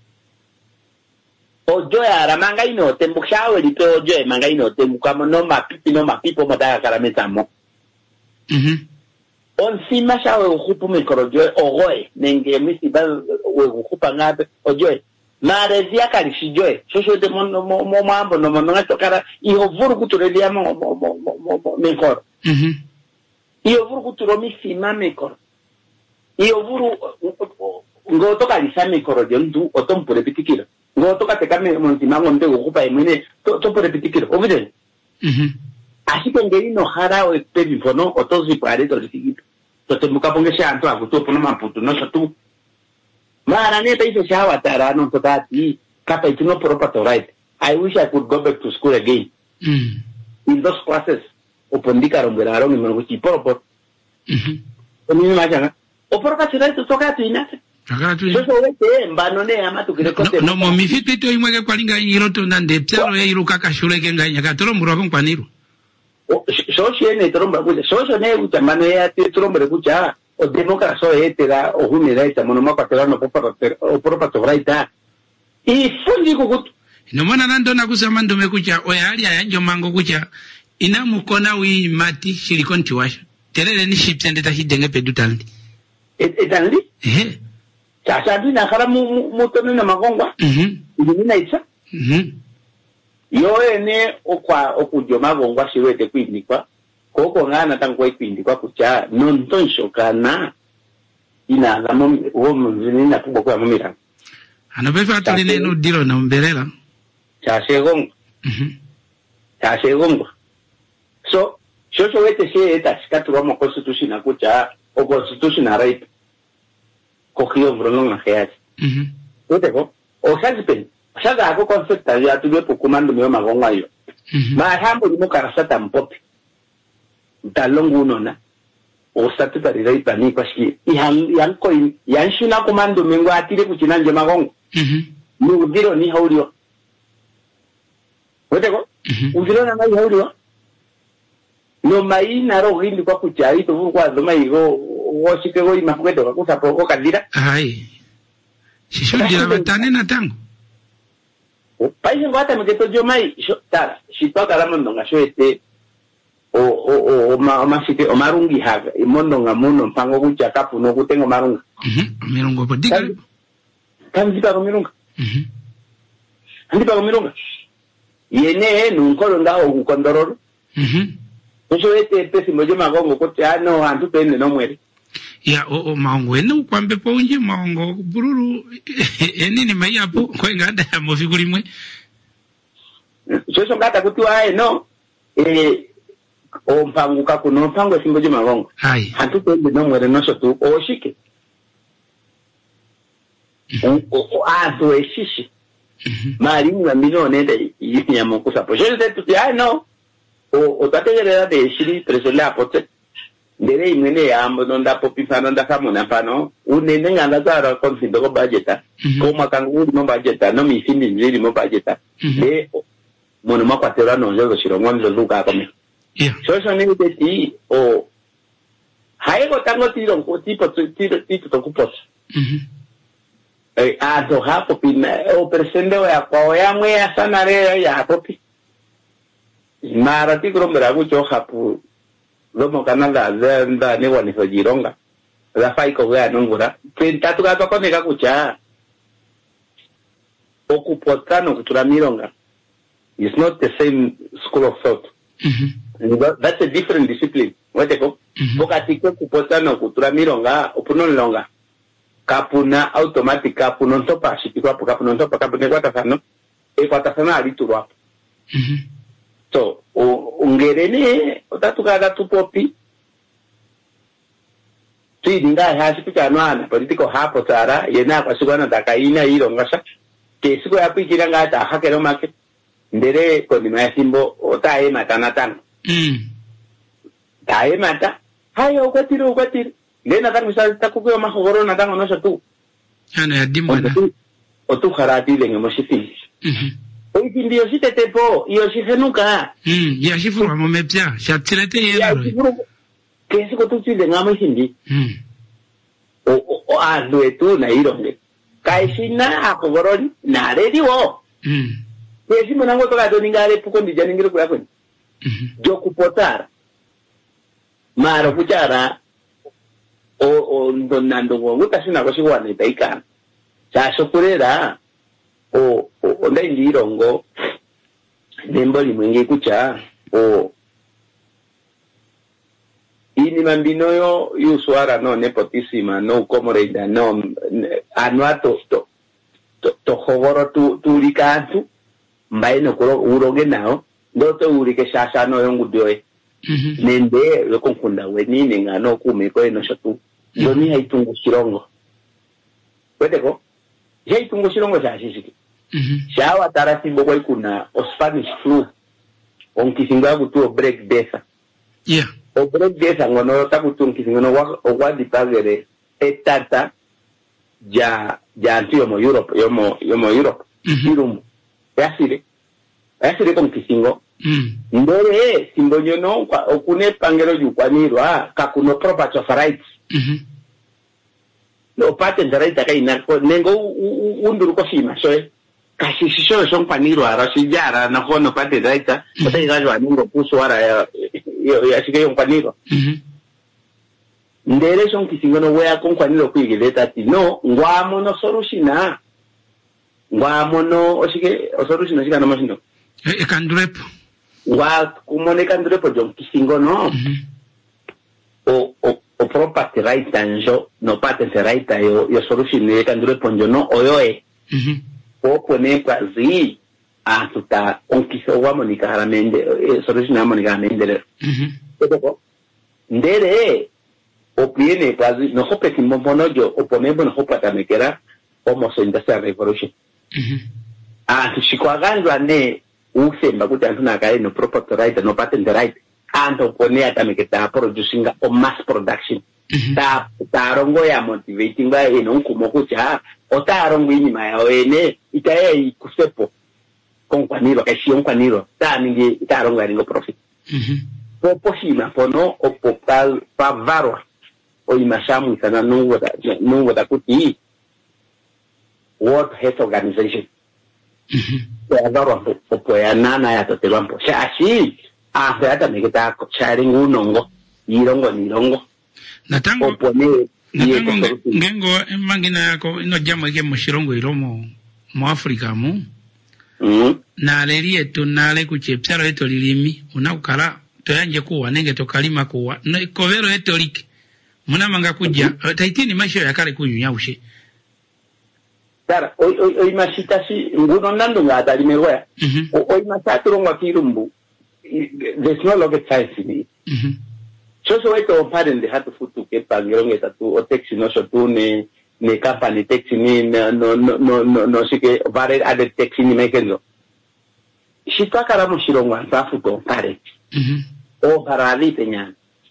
o joy ara manga ino tembukshawe lipe o joy manga ino tembukamo no mapipi no mapipo mataka karametamo
mhm
on sima shawe ukupu mikorojoe ogoe nenge misi ba we ukupa ngabe ojoe marezia kalishijoe shosho de mo mo mambo no mo ngatokara iyo vuru kuturelia mo mo mo mikoro
mhm
iyo vuru kuturo misima mikoro iyo vuru ngoto kalisa mikorojoe ndu otompure pitikiro ngoto katekame mo sima ngonde ukupa emene to to pure pitikiro ovide
mhm
así que ngeri no jara o pebi fono o todos y pare to ligito to te muka ponge shanto akuto pono maputo no so tu mara ne pe se shawa tara no to dati kapa itu no proper to right. I wish I could go back to school again
mhm
in those classes o pondika romberaro ni mo ki proper
mhm
o ni ma janga o proper to right to toka tu inase
toka tu
so so wete mbano ne ama tu kire kote
no mo mi fito imwe kwa linga yiro to ndande psalo e iruka kashule kenga nyaka toro mburo kwa niro
so shene tromba kuja so so ne utamano ya tromba kuja o democracia etera o hunira ita mono mapatela no popara o propria toraita i fundi kukutu
no mwana nando na kusema ndo mekucha o yali ya njo mango kucha ina mukona wi mati shilikonti washa terere ni ships ndeta hidenge pedutandi
etandi
eh
sasa dina khala mu mutone na magongwa
mhm
ndina itsa
mhm
yo ene okwa okujoma magongwa shiwete kwindikwa koko ngana tangwa kwindikwa kucha nontonsho kana ina lamo wo muzini na kubo kwa mumira
anobefa atulene no dilo na mbelela
cha segongo
mhm
cha segongo so shosho wete she eta skaturo mo constitution na kucha o constitution right kokio vrolong na head
mhm
wote ko o husband shaga ako concept ya tuwe pokumando myo magongwa yo ma hambo ni mukarasata mpopi talongo nona o satu tari rai pani kwashi ihan yan koin yan shuna komando mengo atire kuchina nje magongo
mhm
ni udiro ni haurio wote ko udiro na ngai haurio no mai na ro hindi kwa kuchai to kwa ndo mai go woshike go imakwedo kwa kusapo ko kadira
ai shishundira batane na tango
paise ngwata mketo jo mai tara shitoka la mondo ngasho ete o o o ma ma sike o marungi haga imondo ngamuno mpango kucha kapu no kutengo marunga
mhm mirungo podika
kan dipa ko mirunga
mhm
andi pa ko mirunga yene nunkolo ndao ukondororo
mhm
so ete pesi mojo magongo ko ano antu pende no mwere
ya o, o maongo ene ukwambe po unje maongo bururu eni ni maiapo kwa ngada ya mofiguri mwe
so ngata kutiwa no eh o mpango kakuno mpango simbo je maongo
hai
hatu kwende no mwere no so tu o shike o o ato eshishi mali mwa milione de ya mokusa po je te tu ya no o o tategera de shiri presola pote ndere imene yambo nonda popifana nda kamona pano unene nganda tsara konsindo ko budgeta ko makangu mo budgeta no misindi nziri mo budgeta le mono makwatera no nzo shirongo nzo luka kome
yeah
so so ne ti o haiko tango tiro ko tipo tiro tito to kupos
mhm
eh a to hapo pina o presende ya kwa ya mwe ya sana re ya popi mara ti krombera gucho hapo lomo kanada zenda ni wani sojironga la faiko ga nungura pintatu ga to koneka kucha okupotano kutura mironga is not the same school of thought. Mm-hmm. That's a different discipline. Wete ko bokati ko kupotano kutura mironga opuno longa kapuna automatic kapuna ntopa shipiko hapo kapuna ntopa kapuna kwata sano e kwata sana aliturwa.
Mhm.
So ungerene otatukaga tupopi tidinga hasipika nwana politiko hapo tsara yena kwasikwana takaina hilo ngasa kesiko yapikira ngata hakero make ndere koni masimbo otae matana tano
mm
tae mata hayo ukatiro ukatiro ndena tangu takuko mahoro na tango no tu
ana yadimwana
otu harati lenga moshifi
mhm
oiki ndio sitetepo iyo shihenuka
mm ya shifuru momepya shatilete yero
kesiko tutsile ngama hindi
mm
o o ando etu na ironge kaishina akogorori na rediwo
mm
kesi mwanango toka doningare puko ndija ningire kula kweni
mhm
jo kupotara mara kuchara o o ndonando ngo utasina ko shiwana itaikana sasho kurera o o ndai ndirongo nembo limwenge kucha o ini mambino yo yuswara no nepotisima no komorenda no anuato to to to hogoro tu tulikantu mbaye no kuro uroge nao ndoto urike shasha no yongudoe
mhm
nende yo konkunda weni ninga no kumeko eno shatu yoni haitungu shirongo weteko haitungu shirongo shashishiki
mhm
shawa taratibu kwa kuna o Spanish flu onkisinga kutu break death
yeah
o break death ngono takutu onkisinga wa wa dipagere etata ja ja antio mo Europe yomo yomo Europe irum yasire yasire konkisingo
mm
ndore simbonyo no okune pangero yukwanirwa kakuno property of rights
mhm
no patent right akaina ko nengo unduruko fima so kasi sisho son paniro ara sijara na kono patent right ota igajwa ningo puso ara ya asike yon paniro
mhm
ndere son kisingono wea kon kwaniro kuigileta ti no ngwamo no solushina ngwamo no osike solushina sika no mashino
e kandurepo
wa kumone kandurepo jon kisingono
mhm
o o o property right anjo no patent right yo yo solution ne kandurepo njono oyoe
mhm
o pone kwazi a tuta onkiso wa monika haramende solution ya monika haramende
mhm
ko ndere o piene kwazi no hope kimbono jo o pone bono hope tamekera almost industrial revolution
mhm
a shikwaganzwa ne usemba kuti antuna kale no property right no patent right anto pone atameketa producing o mass production ta tarongo ya motivating ba eno nkumo kucha o tarongo inyima ya ene itaye ikusepo konkwaniro kashi konkwaniro ta ningi tarongo ya ningo profit
mhm
popo hima pono o popal pavaro o imashamu sana nungo da nungo da kuti World Health Organization
mhm
ya garo popo ya nana ya totelwampo shashi ah hata meketa sharing unongo irongo nirongo
natango
opone
natango ngengo mangina yako ino jamo ke mushirongo iromo mu Africa mu
mm
na lerie tunale kuchepsaro eto lilimi unakukala toyanje kuwa nenge tokalima kuwa no ikovero eto like Muna manga kuja, taitini maisha ya kare kunyu nyaushe.
Dara, oi oi oi masita si nguno nando ngada limewa. Oi masata ronga kirumbu. There's no rocket science in it. So so ito parent hatu futu ke pangirong eta tu o taxi no so tu ne ne company taxi ni no no no no no sike vare ade taxi ni mekendo. Shita kara mo shirongwa sa futu pare. O harali tenya.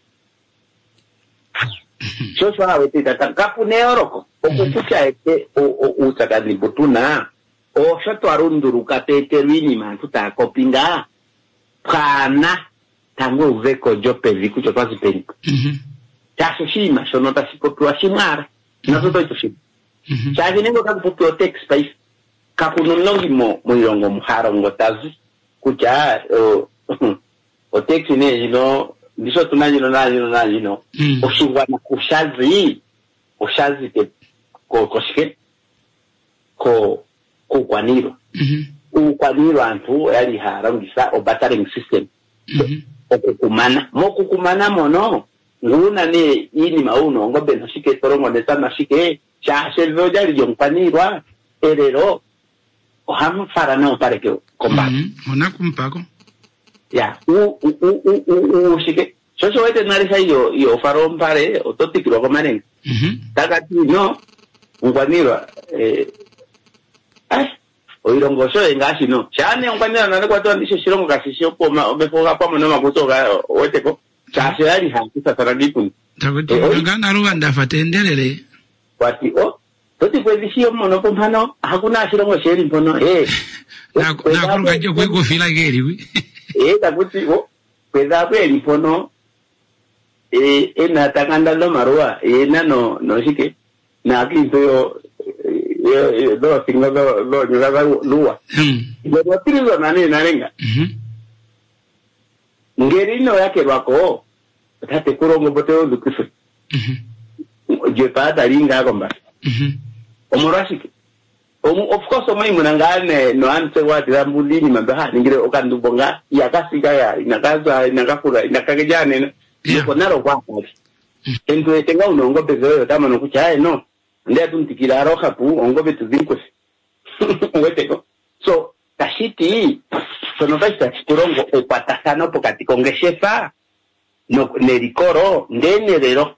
So so ha wete ta kapu ne oroko. O kukucha ete o o utaka ni butuna. O shato arunduru katete wini man tuta kopinga. Kana tango veko jope viku chopazi peni. Mhm. Chaso shima sono ta sikotua shimara. Na toto ito shima. Mhm. Chaji nengo ka puto text space. Kapunonongi mo mo yongo muharo ngotazu. Kucha o o text ne jino ndiso tunaji no naji no naji no. O shingwa na kushazi. O shazi te ko koshike ko ko kwaniro. Mhm. Ukwaniro antu yali harangisa o battering system. Mhm. Okukumana mo kukumana mono nguna ne ini mauno ngobe no shike torongo de sana shike cha selvo jali yonkwanirwa erero o hamu fara no pare que combat.
Mhm. Ona kumpako.
Ya, u u u u u shike so so ete narisa yo yo faro pare o toti kilo komaren. Mhm. Takati no ngwanirwa eh ai oirongo so engashi no chane ngwanira nane kwa to ndisho shirongo kasisho poma obefoga pamo no makutoga weteko chase ali hakisa taradipu
takuti ngana ruwanda fatendelele
kwati o toti kwedishio mono pompano hakuna shirongo sheri mpono eh
na na kuruka jo kwego fila geri wi
eh takuti o kweza kweli mpono eh ena takanda lo marua eh nano no shike na kinto yo yo do tinga do do nyuga luwa yo do tirizo nani narenga ngeri no yake bako tate kurongo boteo dukufu je pa dalinga gomba omorashiki omu of course omai munangane no ante wati rambulini mambaha ngire okandu bonga yakasiga ya inakaza inakafura inakagejane ko naro kwa endo etenga unongo bezo tama no kuchae no ndia tuntikira roja pu ongobe tuzinko weteko so tashiti sono vaita kurongo epatasano pokati kongeshefa no nerikoro ndenerero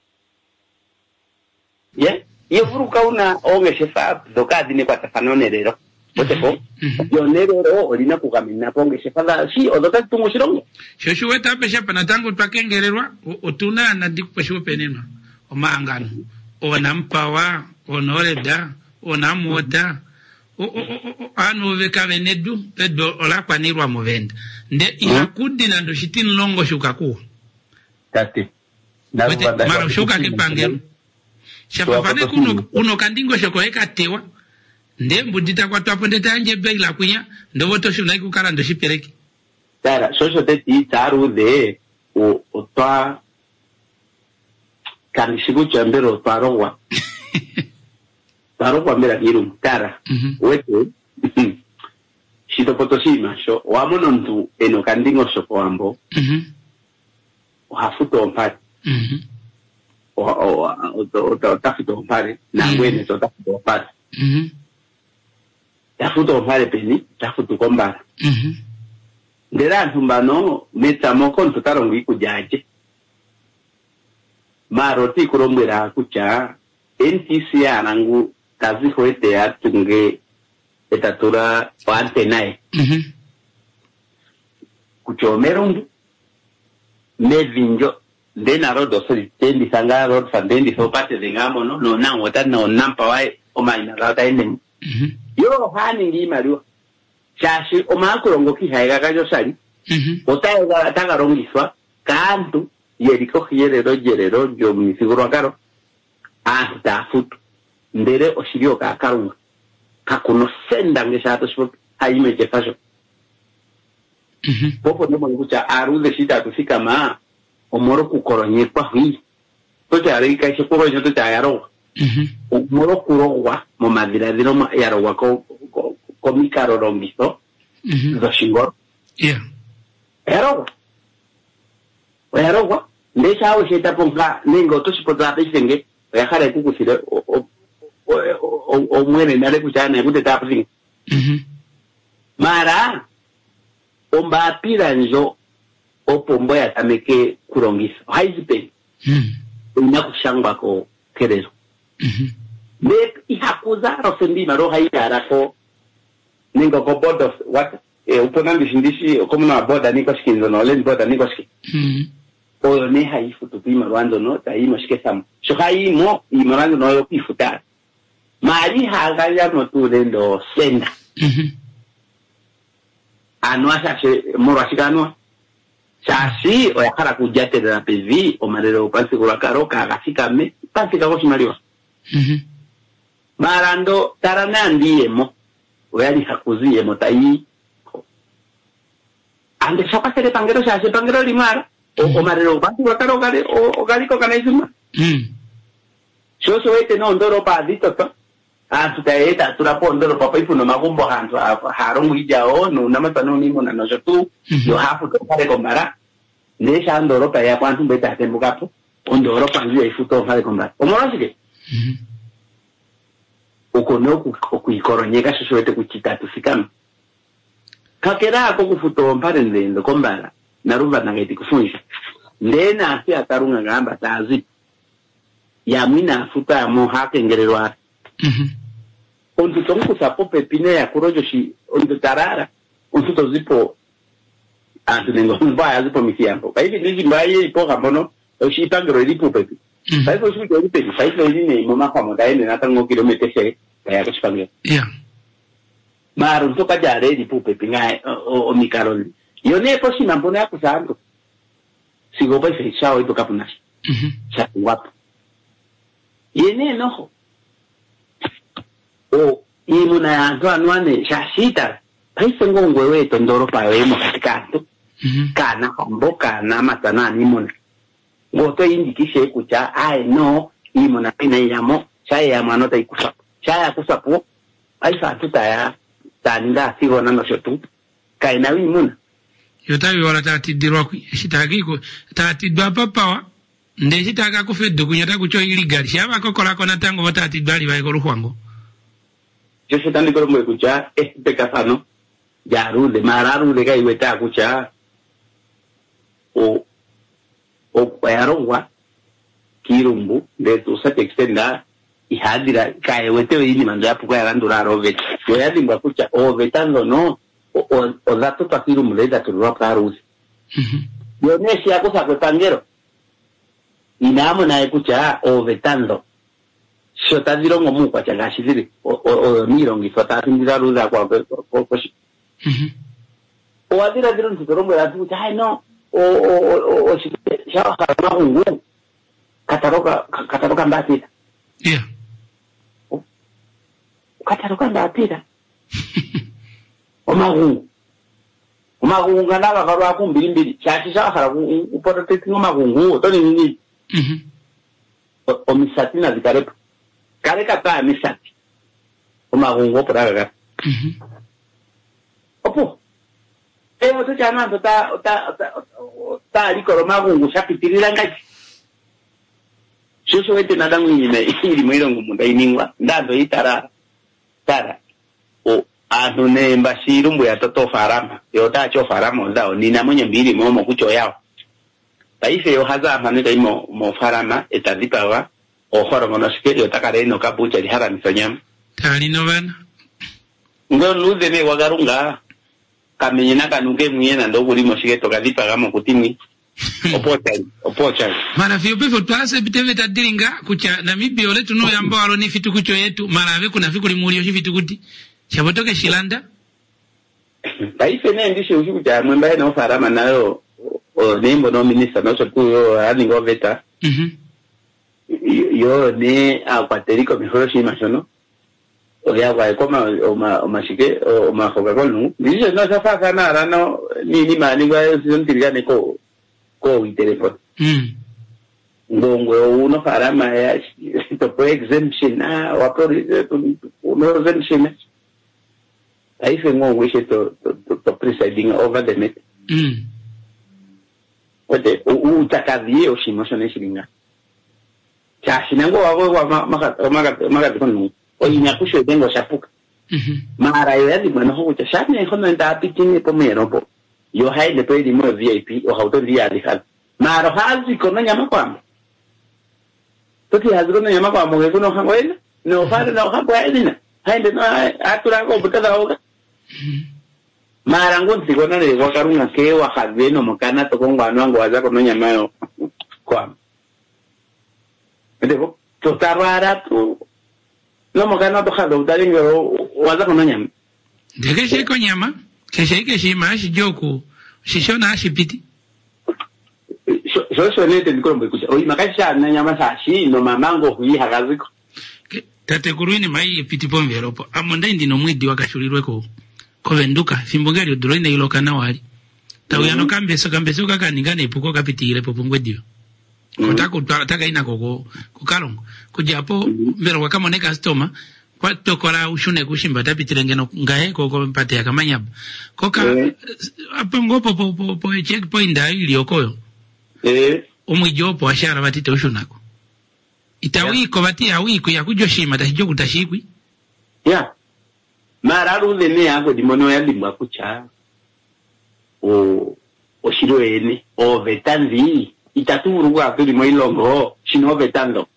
ye yevuruka una ongeshefa dokadi ne patasano nerero weteko yo nerero olina kugamina kongeshefa da si odoka tungo shirongo
shoshu weta pesha panatango twakengererwa otuna na dikupesho penema omangano onampawa onoreda onamuota o o o anu veka venedu pedo ola kwanirwa movenda nde yakudi na ndo shitin longo shukaku
tati
na mara shuka kipangelo shapafane kuno uno kandingo shoko eka tewa nde mbudita kwa twaponde tanje bela kunya ndo voto shuna ikukara ndo shipeleki
dara soso teti taru de o otwa kanishibu chambero parongwa parongwa mera kirum tara wete shito potosima sho wamono ntu eno kandingo soko ambo hafuto ompare o o o tafuto ompare na ngwene to tafuto ompare tafuto ompare peni tafuto kombara ndera ntumbano meta moko ntutarongi kujaje maroti kurombera kucha N T C anangu kazi hoete ya tunge etatura wante nae kuchomerungu mevinjo ndena rodo soli tendi sanga rodo fandendi so pate dengamo no no na wata no nampa wai o maina rata ene yo hani ngi mario chashi o makurongo ki haiga kajo sali ota taga rongiswa kantu yeriko hierero yerero yo mi figuro karo hasta futu ndere oshirio ka karunga kakuno senda ngeshato shipo haime jefasho mhm popo nemo ngucha arude shita kufika ma omoro kukoronye kwa hui tote arika shiporo nyoto cha yaro mhm omoro kurongwa mo madira dino ma yaro wako ko mikaro rongiso mhm do shingor
yeah
yaro yaro ndesha o sheta ponga ningo to sipoza pesenge ya khala kukusile o o o mwene nale kuchana kuti tapinga
mhm
mara omba pira njo opombo ya tameke kurongisa haizipe
mhm
ina kushangwa ko kerezo
mhm
me ihakuza rosendi maro haira ko ningo ko board of what e uponandi shindishi como na board niko skinzo no len board niko ski
mhm
oyo ne haifu tupima rwando no taimo shikesam so haimo imorando no yo pifuta mari hagaya no tulendo senda
mhm
anwa sase morashikano sasi o yakara kujate na P V o marero pansi kula karoka akafika me pansi kako simaliwa
mhm
marando tarana ndiemo oyali hakuzie motai ande soka sele pangero sase pangero limara o marero pansi kula karoka de o galiko kana izuma
mhm
so so ete no ndoro pa dito to a tutaeta turapo ndoro papa ifuno magumbo hantu harongo ijao no namatano ni mona no tu yo hafu to pare kombara nesha ndoro pa ya kwantu beta tembukapo ndoro pa nzi ifuto pare kombara omorasike
mhm
ukono kuikoronyeka so ete kuchita tufikama kakera ko kufuto mpare ndendo kombara narumba nangeti kufunja ndena asi atarunga ngamba tazi ya mina futa mo hakengererwa
mhm
onto tonku sapo pepine ya kurojo shi onto tarara onto zipo anto nengo mbaya zipo misiampo baivi ndizi mbaye ipo kabono oshi tangero lipo pepi baivi oshi ko lipo baivi oshi ni mama kwa moda ene nata ngo kilometer se ya ko spangyo
yeah
maru to kajare lipo pepi ngai o mikaroli yo ne po shina mbona ya kusando sigo pa se chao ito kapunas
mhm
cha wapo yene noho o imuna yanto anwane shashita paise ngongwe weto ndoro pa wemo katikatu
mhm
kana hombo kana matana ni muna ngoto indikishe kucha ai no imuna ina yamo chaya ya manota ikusa chaya kusapo ai fa tutaya tanda sigo na no shotu kaina wi muna
yotawi wala tati dirwa shitaki ko tati dwa papa nde shitaka kufeddo kunyata kucho iligali shaba kokola kona tango watati dwali baiko ruhwango
yo se tani koro mwe kucha eh bekafano ya rule mararu de kai weta kucha o o yarongwa kirumbu de tu sa extenda ihadira kai wete yini manda apu kwa randura rovet yo ya limba kucha o vetando no o o dato pa kirumbu le dato ro parus
mhm
yo ne si akosa ko tangero inamo na kucha o vetando so tadiro ngomu kwa chagashi zile o o mirongi fata tindira ruda kwa kwa kwa
mhm
o adira diro ntoro la tu ai no o o o shawa kama ungu kataroka kataroka mbatira
yeah
kataroka mbatira o magungu o magungu ngana bakarwa kumbiri mbiri chachi shawa kara upora tetingo magungu to ni
mhm
o misatina zikarepo kare kata misati o magungu opora gaga
mhm
opo e o to chana to ta ta ta likoro magungu shapitirira ngachi shosho wete nadangu nyine ili mwiro ngumunda iningwa ndando itara tara o adone mbashiru mbu ya toto farama yo ta cho farama ndao nina mwenye mbili momo kucho yao taife yo haza manika imo mo farama etadipawa o horo monoshike yo takare no kabucha lihara misonyam
tali no bana
ngo luze me wagarunga kamenyena kanuke muyena ndo buli moshike to kadipaga mo kutimwi opocha opocha
mara fio pefo twase biteve tadiringa kucha na mibio letu no yamba walo ni fitu kucho yetu mara ave kuna fikuli mulio hivitu kuti chabotoke shilanda
taife ne ndishe ushiku cha mwemba eno farama nayo o nembo no minister no so kuyo ani ngo veta
mhm
yo ne akwateriko mihoroshi mashono o ya kwa koma o ma o mashike o ma hoga konu ndishe no safa kana rano ni ni mani kwa sintirigane ko ko telefone
mhm
ngongwe uno farama ya to pro exemption ah wa pro no exemption taife ngongwe to to presiding over the net
mhm
ote utakadhie oshimosho neshiringa chashinango wako wa maka maka maka kono oinyakusho dengo shapuka
mhm
mara yadi mwana ho cha shane hono nda pitini pomero po yo haile pe di mo V I P o hauto dia di hal mara hazi kono nyama kwamba toki hazi kono nyama kwamba ke kono hango ina no fare no hango ina hainde no atura ko butada oga mara ngonzi kona le wakarunga ke wa hadeno mokana to kongwana wangu waza kono nyama yo kwamba ndiko totarara tu no mokana to hado dalingo waza kono nyama
ndike shiko nyama keshe ke shima shijoku shishona shipiti
so so nete ndiko mbikuja oi makasha na nyama sashi no mamango hui hakaziko
tate kuruini mai piti pomvero po amonda ndino mwidi wakashulirweko kovenduka fimbongeri odroine ilokana wali tawiyano kambeso kambeso kakaningana ipuko kapitire po pongwedio kotaku taka ina koko kukalongo kujapo mbero wakamoneka stoma kwa tokola ushune kushimba tapitirengeno ngae koko mpate akamanyaba koka apo ngopo po po po checkpoint ili okoyo
eh
omwijopo ashara batite ushunako itawiko bati awiko yakujoshima tahijo kutashikwi
ya mara rude ne yako dimono ya limba kucha o o shiroene o vetanzi itaturu kwa kuri moilongo shino vetando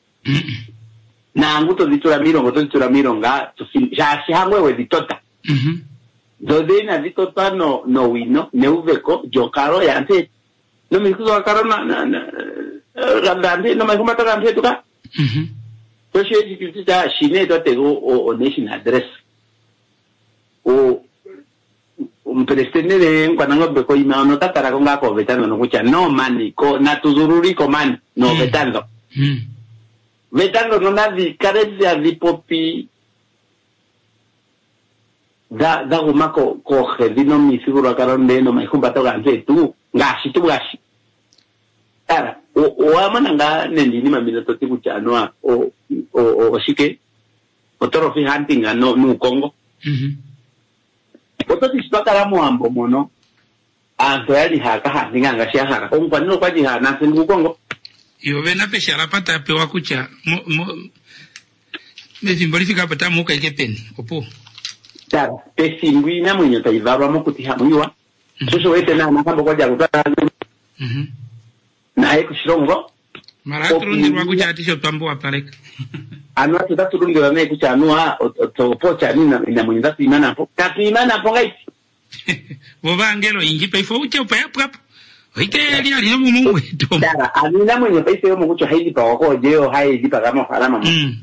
na nguto ditura mirongo to ditura mironga to ya shangwe we ditota
mhm
dodena ditota no no wino ne uveko jokaro ya ante no me kuzo karo na na randante no me kuma tarante tuka
mhm
to sheji kitita shine to tego o national address o umprestenere nkwanango beko ina no tatara konga ko vetano no kucha no mani ko na tuzururi ko man no mm. vetano
mm.
vetano no navi karezi avipopi da da umako ko hedino mi figura karonde no mai kumbato ganze tu ngashi tu ngashi ara o o amana nga nendini mamina to tiku chanwa o o o shike otorofi hunting no no Congo
mhm
Oto tisipakara muambo mono anto yali haka handinga ngashia haka kwa nino kwa jiha nasi ngu Kongo
iyo vena pesha rapata pe wakucha mo mo mezimbolifika pata muka ikepeni opo
tara pesi ngui na mwenye taivarwa mo kutiha mwiwa suso wete na makambo kwa jaguta
mhm
na heku shirongo
mara turundi wakucha atisho pambo wapaleka
anwa tutaturundi wa me kucha anwa otopocha nina ina mwenye dati imana po kati imana po ngaiti
wobangelo injipa ifo uche upaya pwapo oike yali yali no mungu eto
tara anina mwenye paise yo mungucho haidi pa wako jeo haidi pa kama harama
mm.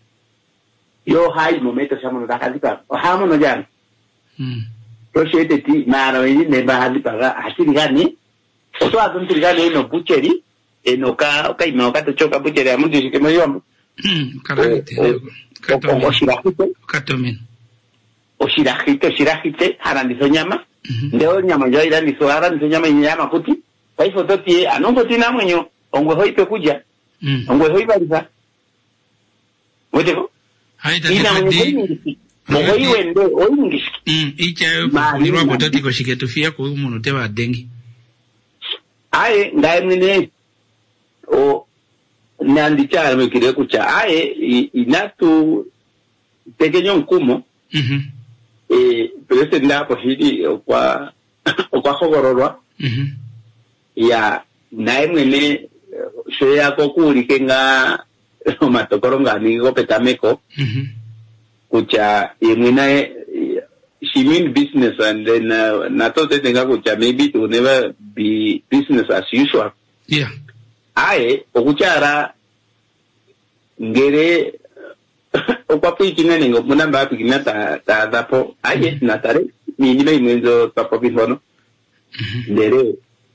yo haidi momento shamono dakazi pa hamono jana
mm.
yo shete ti mara wenyi neba haidi pa hasiri gani oto aduntiri gani ino bucheri enoka oka inoka tochoka bucheri amundi shikema yo
mm karagite
katomino oshirahite
katomino
oshirahite oshirahite harandizo nyama ndeo nyama yo irandizo harandizo nyama nyama kuti pai foto tie anongo tina mwenyo ongwe hoipe kuja ongwe hoipa bisa weteko
haita
ina mwenyo mwenyo iwende oingishi
mm icha nirwa botati ko shiketufia ko umuntu teba dengi
aye ngaye mene o nandi chara me kire kucha ae inatu pequeño nkumo
mhm
eh pero este ndapo hidi kwa kwa hogororwa
mhm
ya nae mwene shoya ko kuri kenga matokoronga ni go petameko
mhm
kucha yemina she mean business and then uh, nato te tenga kucha maybe to never be business as usual
yeah
ae okuchara ngere okwapo ikinene ngo munamba apikina ta ta dapo aye natare mini be mwenzo tapo bihono ndere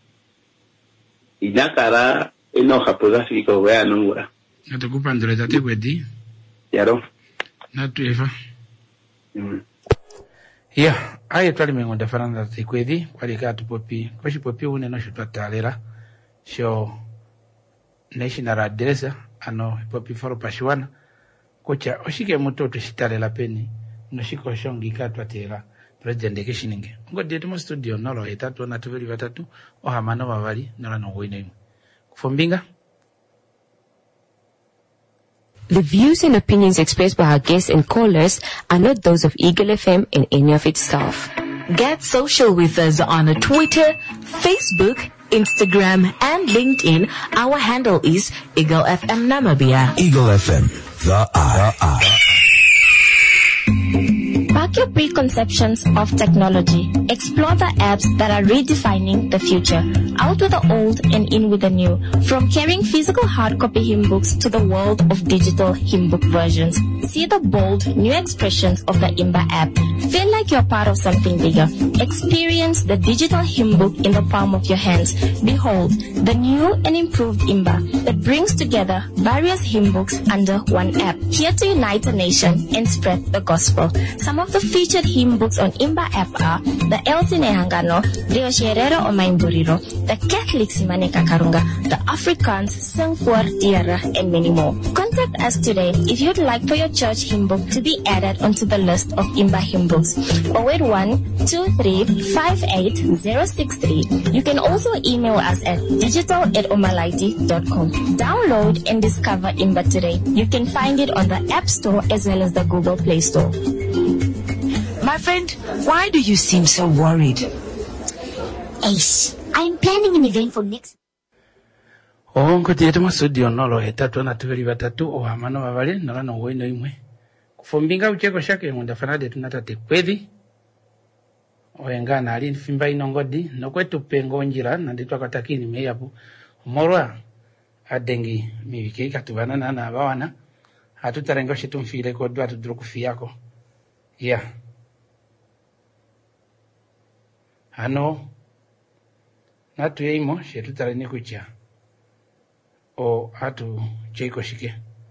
inakara eno hapoza fiko wea nungura
atakupa ndole tate kwedi
yaro
natu eva
mm.
yeah aye twali mengo da faranda kwedi kwali ka tupopi koshi popi une no shutwa talera sho national address ano popi foro pashiwana kocha oshike mutoto shitale la peni no shiko shongi katwa tera president ekishininge ngodi tumo studio nolo etatu na tubiri batatu ohamano babali nala no wine kufumbinga.
The views and opinions expressed by our guests and callers are not those of Eagle F M and any of its staff.
Get social with us on Twitter, Facebook, Instagram, and LinkedIn. Our handle is Eagle F M Namibia.
Eagle F M, the eye.
Park your preconceptions of technology. Explore the apps that are redefining the future. Out with the old and in with the new. From carrying physical hard copy hymn books to the world of digital hymn book versions. See the bold, new expressions of the Imba app. Feel like you're part of something bigger. Experience the digital hymn book in the palm of your hands. Behold, the new and improved Imba that brings together various hymn books under one app. Here to unite a nation and spread the gospel. Some of the featured hymn books on Imba app are the Elsie Nehangano, Rio Sherero Omaimburiro, the Catholic Simane Kakarunga, the Afrikaans, Sing for Tierra, and many more. Contact us today if you'd like for your church hymn book to be added onto the list of Imba hymn books. zero eight one, two three five eight zero six three. You can also email us at digital at omalaiti dot com. Download and discover Imba today. You can find it on the App Store as well as the Google Play Store.
My friend, why do you seem so worried?
Ace, I'm planning an event for next...
Oh, nkoti mo studio nolo etatu na tubiri batatu ohamano babali nala no wino imwe. Kufumbinga ucheko shake ngunda fanade tunatate kwedi. Oyengana ali fimba inongodi no kwetu pengo njira na nditwa katakini meyapu. Morwa adengi mibike katubana na na bawana. Hatutarengo shitumfile ko dwa tudrukufiyako. Yeah. Ano natu yeimo shetutare nikucha o atu cheiko shike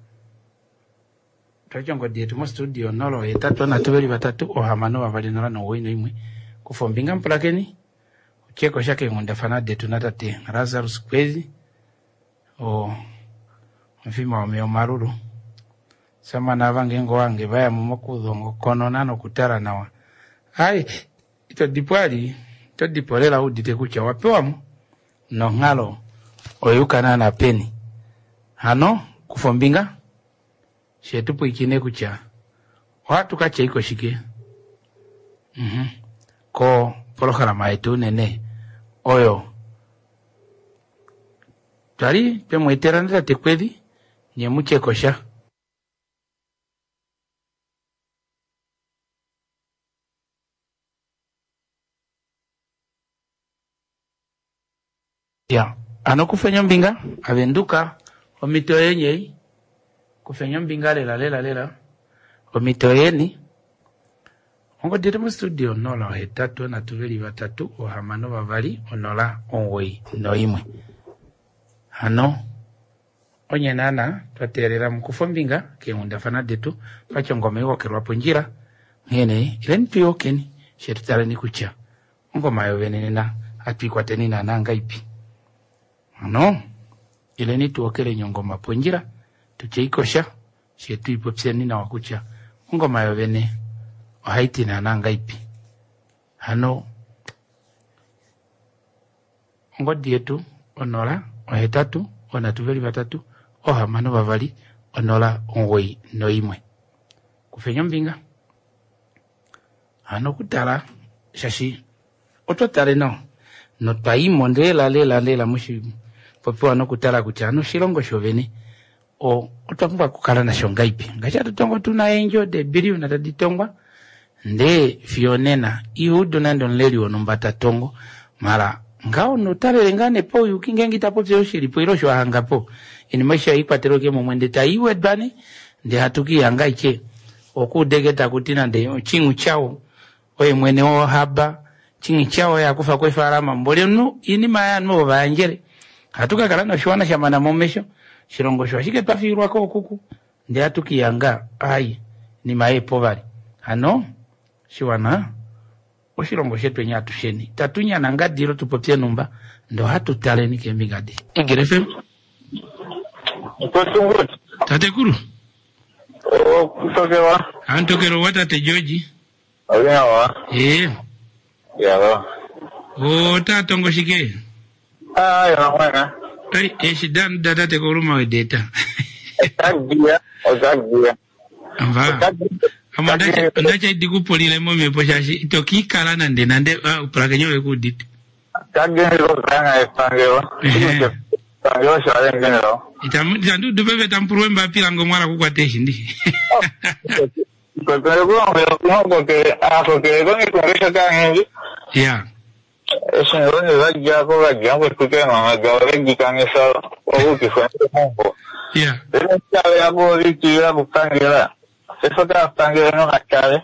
twajongo dietu mo studio nolo etatu na tubiri batatu o hamano babali nala no wino imwe kufombinga mpulakeni cheiko shake ngunda fana detu natate Lazarus kwezi o mfima wa meo maruru sama na vange ngo wange baya mumokudongo kono nano kutara nawa ai ito dipwali to dipolela udite kucha wapewamu no ngalo oyukana na peni hano kufombinga shetupu ikine kucha watu kacha iko shike mhm ko polohala maetu nene oyo tari pe muitera nda tekwedi nye muche kosha ya ano kufenya mbinga abenduka omito yenye kufenya mbinga lela lela lela omito yeni ongo dire mu studio nola hetatu na tubiri batatu ohamano babali onola onwei no imwe ano onye nana twaterera mu kufombinga ke ngunda fana detu pachongome wokerwa punjira ngene ilen piokeni shetutare ni kucha ongo mayo venena atwikwa tenina nanga ipi. No, ile ni tuokele nyongoma ponjira, tucheikosha, shetu ipopseni na wakucha, ngoma yovene, ohaiti na nanga ipi. Hano, ngodi yetu, onola, ohetatu, onatuveli batatu, ohamano bavali, onola, onwei, noimwe. Kufenya mbinga. Hano kutala, shashi, ototare no, no taimo ndela lela lela mushi, popo ano kutala kuchano shilongo shoveni o otampa kukala na shongaipi ngacha tutongo tuna enjo de biriu na taditongwa nde fionena iudo nando nleri onombata tongo mara ngao notale ngane po yukingengi tapo zeo shiri po irosho hangapo ini maisha ipatero ke momwende taiwe dbane nde hatuki yangaiche okudegeta kutina nde chingu chao oye mwene o haba chingu chao ya kufa kwe farama mbole nu ini maya nmo baanjere hatuka kalana shwana shamana momesho shirongo shwa shike pafirwa ko kuku ndi hatuki yanga ai ni mae povari hano shwana oshirongo shetu nyatu sheni tatunya nanga diro tupopye numba ndo hatu taleni kembigade ingerefe tate kuru o kutokewa antokero wata te George
Oye, no.
Eh.
Ya lo.
Oh, tato ngoshike.
Ah, ya buena.
Ai, eh shidan data te koruma we data.
Otagia, otagia.
Amba. Amanda ndacha dikupolile momi poshashi toki kala nande nande uprakenyo we kudit.
Tagia lo kana espangelo. Espangelo shale ngelo.
Itamu jandu dubebe tampuru mba pilango mwala kukwatesha ndi.
Pues pero no, porque ah, porque con el congreso acá en
ya.
Eso no es ya con la ya porque que no me acabo de quitar eso o que fue un poco.
Ya.
Pero ya había podido ir a buscar ya. Eso está tan que no acaba.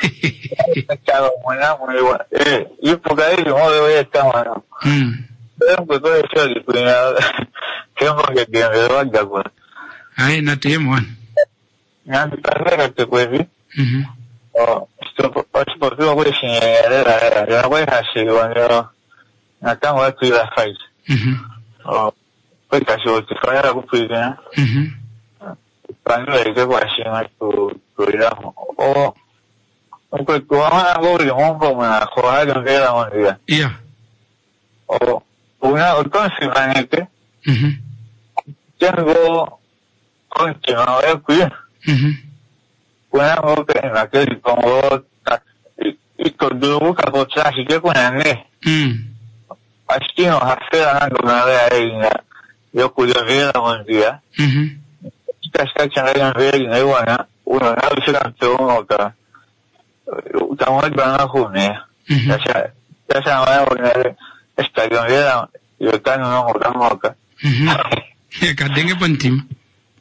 Acaba buena, muy buena. Eh, y porque ahí no debe estar bueno.
Mm.
Pero pues todo eso que primero que no que tiene de verdad pues.
Ai na temo.
Ya me parece que pues sí.
Mhm.
Oh, esto pues por todo pues sin era, yo voy a hacer cuando acá voy a ir a hacer.
Mhm.
Oh, pues casi que fue la culpa.
Mhm.
Cuando le digo así más tu cuidado. Oh, pues tú vas a ver un poco más joder que era un día.
Ya.
Oh, una otra semana que
Mhm.
tengo continuado a cuidar.
Mhm.
Una boca en la que pongo y con tu boca bocha así que con el
Mm.
así no hace nada con la de ahí yo cuido bien la un día.
Mhm.
Esta está charlando bien y bueno uno no se cantó otra estamos hablando juntos ya sea ya sea va a poner esta cambiada y acá no nos moramos acá.
Mhm. Acá tengo pantim.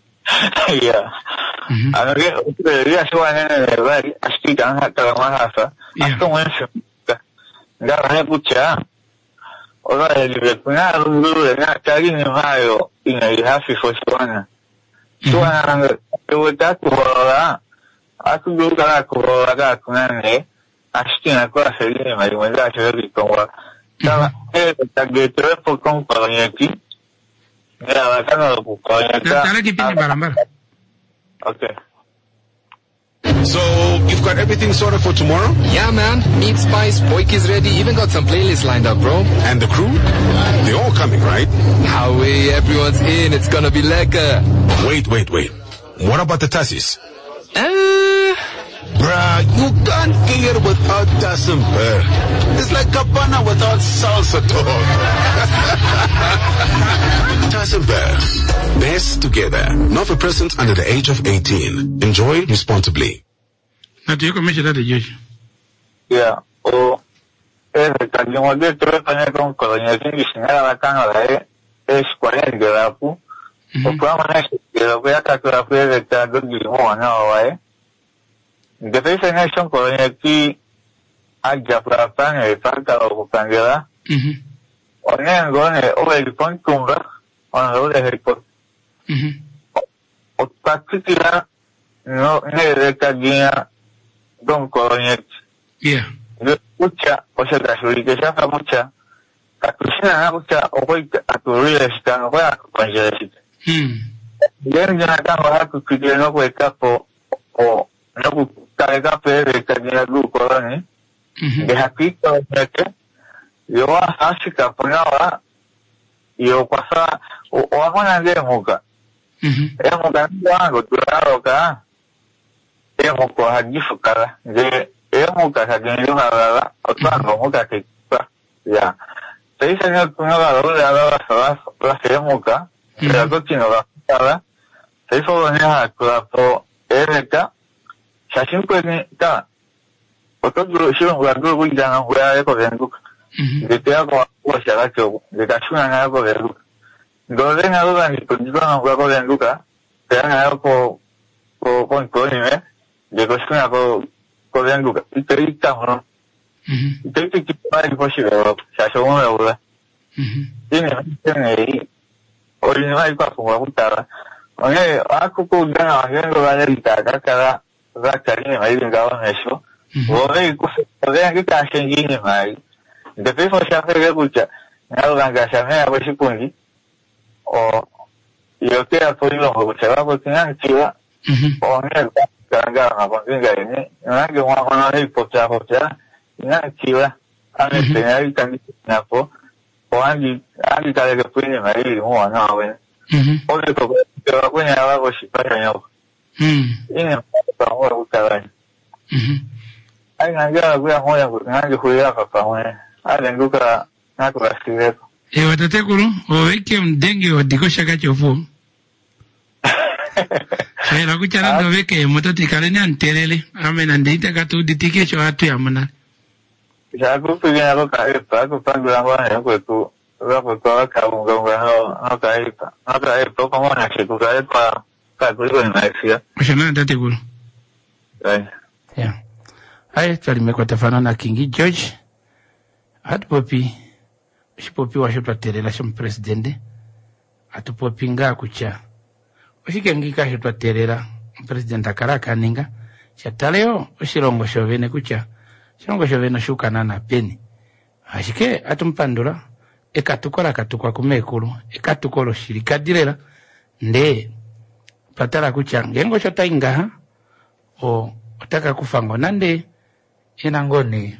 Ya. A ver, debería ser una nena de verdad, así que han sacado más hasta. Hasta un eso. Ya van a escuchar. Ahora, el libertad, un grupo de nada, que alguien en mayo, y me dijo si fue suana. Suana, que vuelta a cubora, a tu grupo a cubora, con el así que una cosa se viene, me dijo, ya se ve como. Estaba, eh, que te ves por compañía aquí. Mira, acá no lo busco.
Dale que pide para
Okay.
So, you've got everything sorted for tomorrow?
Yeah, man. Meat Spice, Poik is ready. Even got some playlists lined up, bro.
And the crew? They're all coming, right?
Howie, everyone's in. It's gonna be lekker.
Wait, wait, wait. What about the Tassis?
Uh...
Bruh, you can't get without Tassim Bear. It's like Cabana without salsa dog. Tassim Bear. Best together. Not for persons under the age of eighteen. Enjoy responsibly.
Not you commission that the
Yeah. Oh, es el cañón de tres años con colonia que diseñara la cámara es cuarenta de la pu. O programa es que lo voy a calcular de cada grupo no, ¿eh? Después en eso colonia aquí hay ya para pan el falta o cangela.
Mhm.
O en gone o el pon tumba o no de el pot.
Mhm.
O práctica no ne de caña don colonia.
Yeah.
Escucha, o sea, la seguridad se mucha, la cocina no mucha, o voy a tu vida está, no voy a compañía de sitio.
Hmm.
Ya no acá va a tu que no puede capo, o no buscar el café de cañera grupo, ¿no? De aquí, todo este, yo a hacer capo, no va, y yo pasa, o hago una de moca. Es moca, no hago, tú hago acá, es moca, aquí focada, de, es muka saking itu halala atau aku muka kita ya saya sangat punya kalau ada salah salah saya muka saya tu cina lah salah saya soalnya aku atau mereka saya simpel ni tak atau dulu sih orang dulu jangan buat apa yang tu jadi aku aku salah tu jadi aku nak apa yang tu dulu ni aku kan itu juga nak buat apa yang tu kan saya aku aku pun kau ni eh jadi aku aku Korean juga, itu itu orang, itu itu kita lagi positif, saya semua orang, ini ini, orang ini apa pun aku tahu, orang aku pun dah orang orang yang kita kalau orang cari ni macam kawan itu, orang itu orang kita asing ini macam, tapi kalau siapa yang kerja, orang kerja ni apa sih pun ni, oh, yo kira tu orang kerja apa pun yang kira, orang ni karanga ngaponga ini nange wa ona hei pocha pocha ina kiwa ane tena itangi napo wangi ali kale ke punya mai ho ana we mhm ole ko ko punya wa ko shipara nyo mhm ina pa ho ukala mhm ai nganga kwa ho ya ko nganga huya ka pa ho ale nguka na ko asiwe
e watate kuru o eke mdenge wa dikosha kachofu Era kuchara ndo weke moto tikale ni anterele amena ndita katu ditike cho atu ya mona
ya ku pigena ko ka eta ko pangula ngwa ya ko tu ra ko to ka unga ngwa no ka eta aka e to ko na ke ku ka eta ka ku ko na sia
shana ndate kuru
ai
ya ai tali me ko tafana na Kingi George at popi si popi wa shotwa terela shom presidente atu popi nga kucha Oshike ngika shotwa terera presidenta karaka ninga chataleo oshirongo shovene kucha shirongo shovene shuka nana peni ashike atumpandura ekatukora katukwa kumekuru ekatukolo shirikadirera nde patara kucha ngengo shota inga o otaka kufango nande inangoni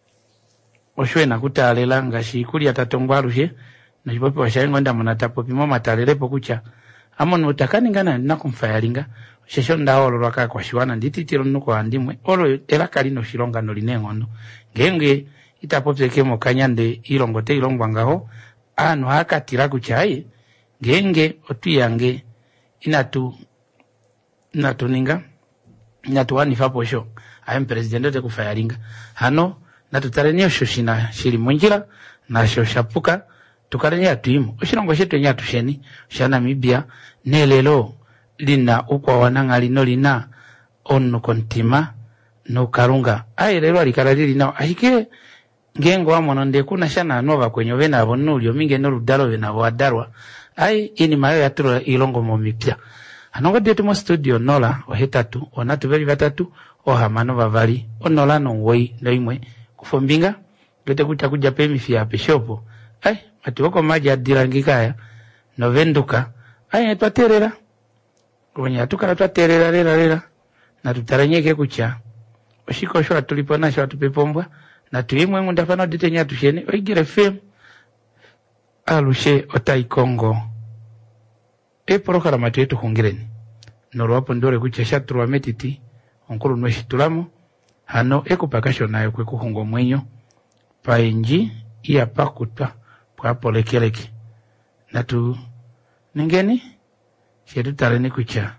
oshwena kutalela ngashi kuli atatongwarushe na jipopi washayengo nda munatapo pimo matalelepo kucha amon utakani ngana na kumfayalinga shesho ndaolo lwaka kwa shiwana ndititiro nuko andimwe olo elakali no shironga no linengono ngenge itapopeke mo kanyande irongote irongwa ngaho ano akatira kuchai ngenge otuyange inatu inatu ninga inatu wani faposho ayem presidente te kufayalinga hano natutarenyo shoshina shiri munjira na shoshapuka tukarenya tuimu oshirongo shetu nya tusheni shana mibia nelelo lina ukwa wananga lino lina onu kontima no karunga ai lelo alikalali lina ahike ngengo amono nde kuna shana nova kwenye vena abonulyo minge no rudalo vena wadarwa ai ini mayo yaturo ilongo momipya anongo detu mo studio nola ohetatu onatu veli batatu ohamano bavali onola no woi noimwe kufombinga gete kucha kuja pemi fia peshopo ai atiwako maji adirangikaya novenduka ai twaterera kwenye atukala twaterera lera lera na tutaranyeke kucha oshiko shwa tulipona shwa tupepombwa na tuimwe ngunda fano ditenya tushene oigire fem alushe otai Kongo e porokala matetu hongireni norwapo ndore kucha shatru wa metiti onkuru nweshitulamo hano ekupakasho nayo kwe kuhungo mwenyo paenji iya pakuta kwa polekeleke natu ningeni shetu tareni kucha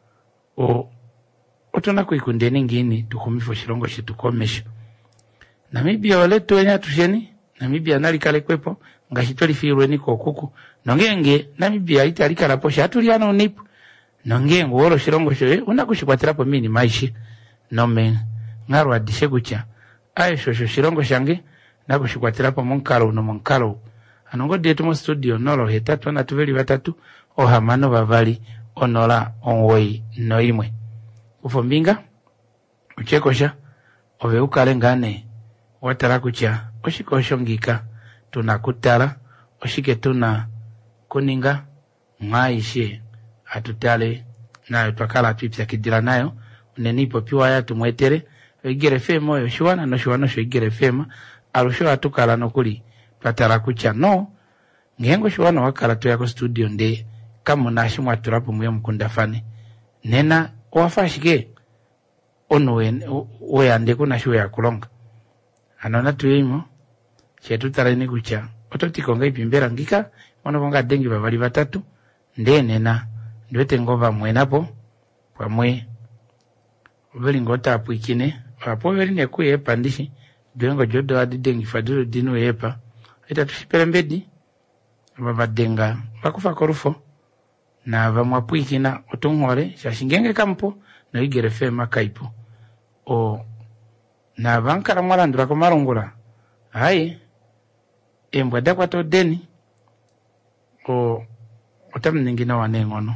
o otona kuikundeni ngini tukumifo shirongo shetu komesho Namibia wale tuwenya tusheni Namibia nali kale kwepo ngashitoli fiirwe niko kuku nongenge Namibia ita alika rapo shatuliana unipu nongengo wolo shirongo shoe unakushikwatirapo mini maishi nome ngaru adishe kucha ayo shosho shirongo shange nakushikwatirapo monkalo no monkalo anongo detu mo studio nolo hetatu na tuveli batatu ohamano bavali onola onwei noimwe ufombinga uchekosha ove ukale ngane watara kucha oshikosho ngika tunakutala oshike tuna kuninga mwaishe atutale nayo twakala twipya kidira nayo unenipo piwa ya tumwetere igere fema yo shwana no shwana sho igere fema alusho atukala nokuli patara kucha no ngengo shwana wakala to yako studio nde kama nashimwa turapo mwe mkunda fane nena wafashike ono we ande kuna sho ya kulonga anona tuimo chetu tarani kucha ototiko ngai pimbera ngika ono bonga dengi bavali batatu nde nena ndwete ngova mwenapo pamwe obeli ngota apwikine apo beli ne kuye pandishi dengo jodo adidengi faduro dinu yepa ita tushipelembedi babadenga bakufa korufo na bamwapwikina otungore shashingenge kampo no igere fema kaipo o na bankara mwarandura ko marungura ai embwa dakwa to deni o otamningina wanengono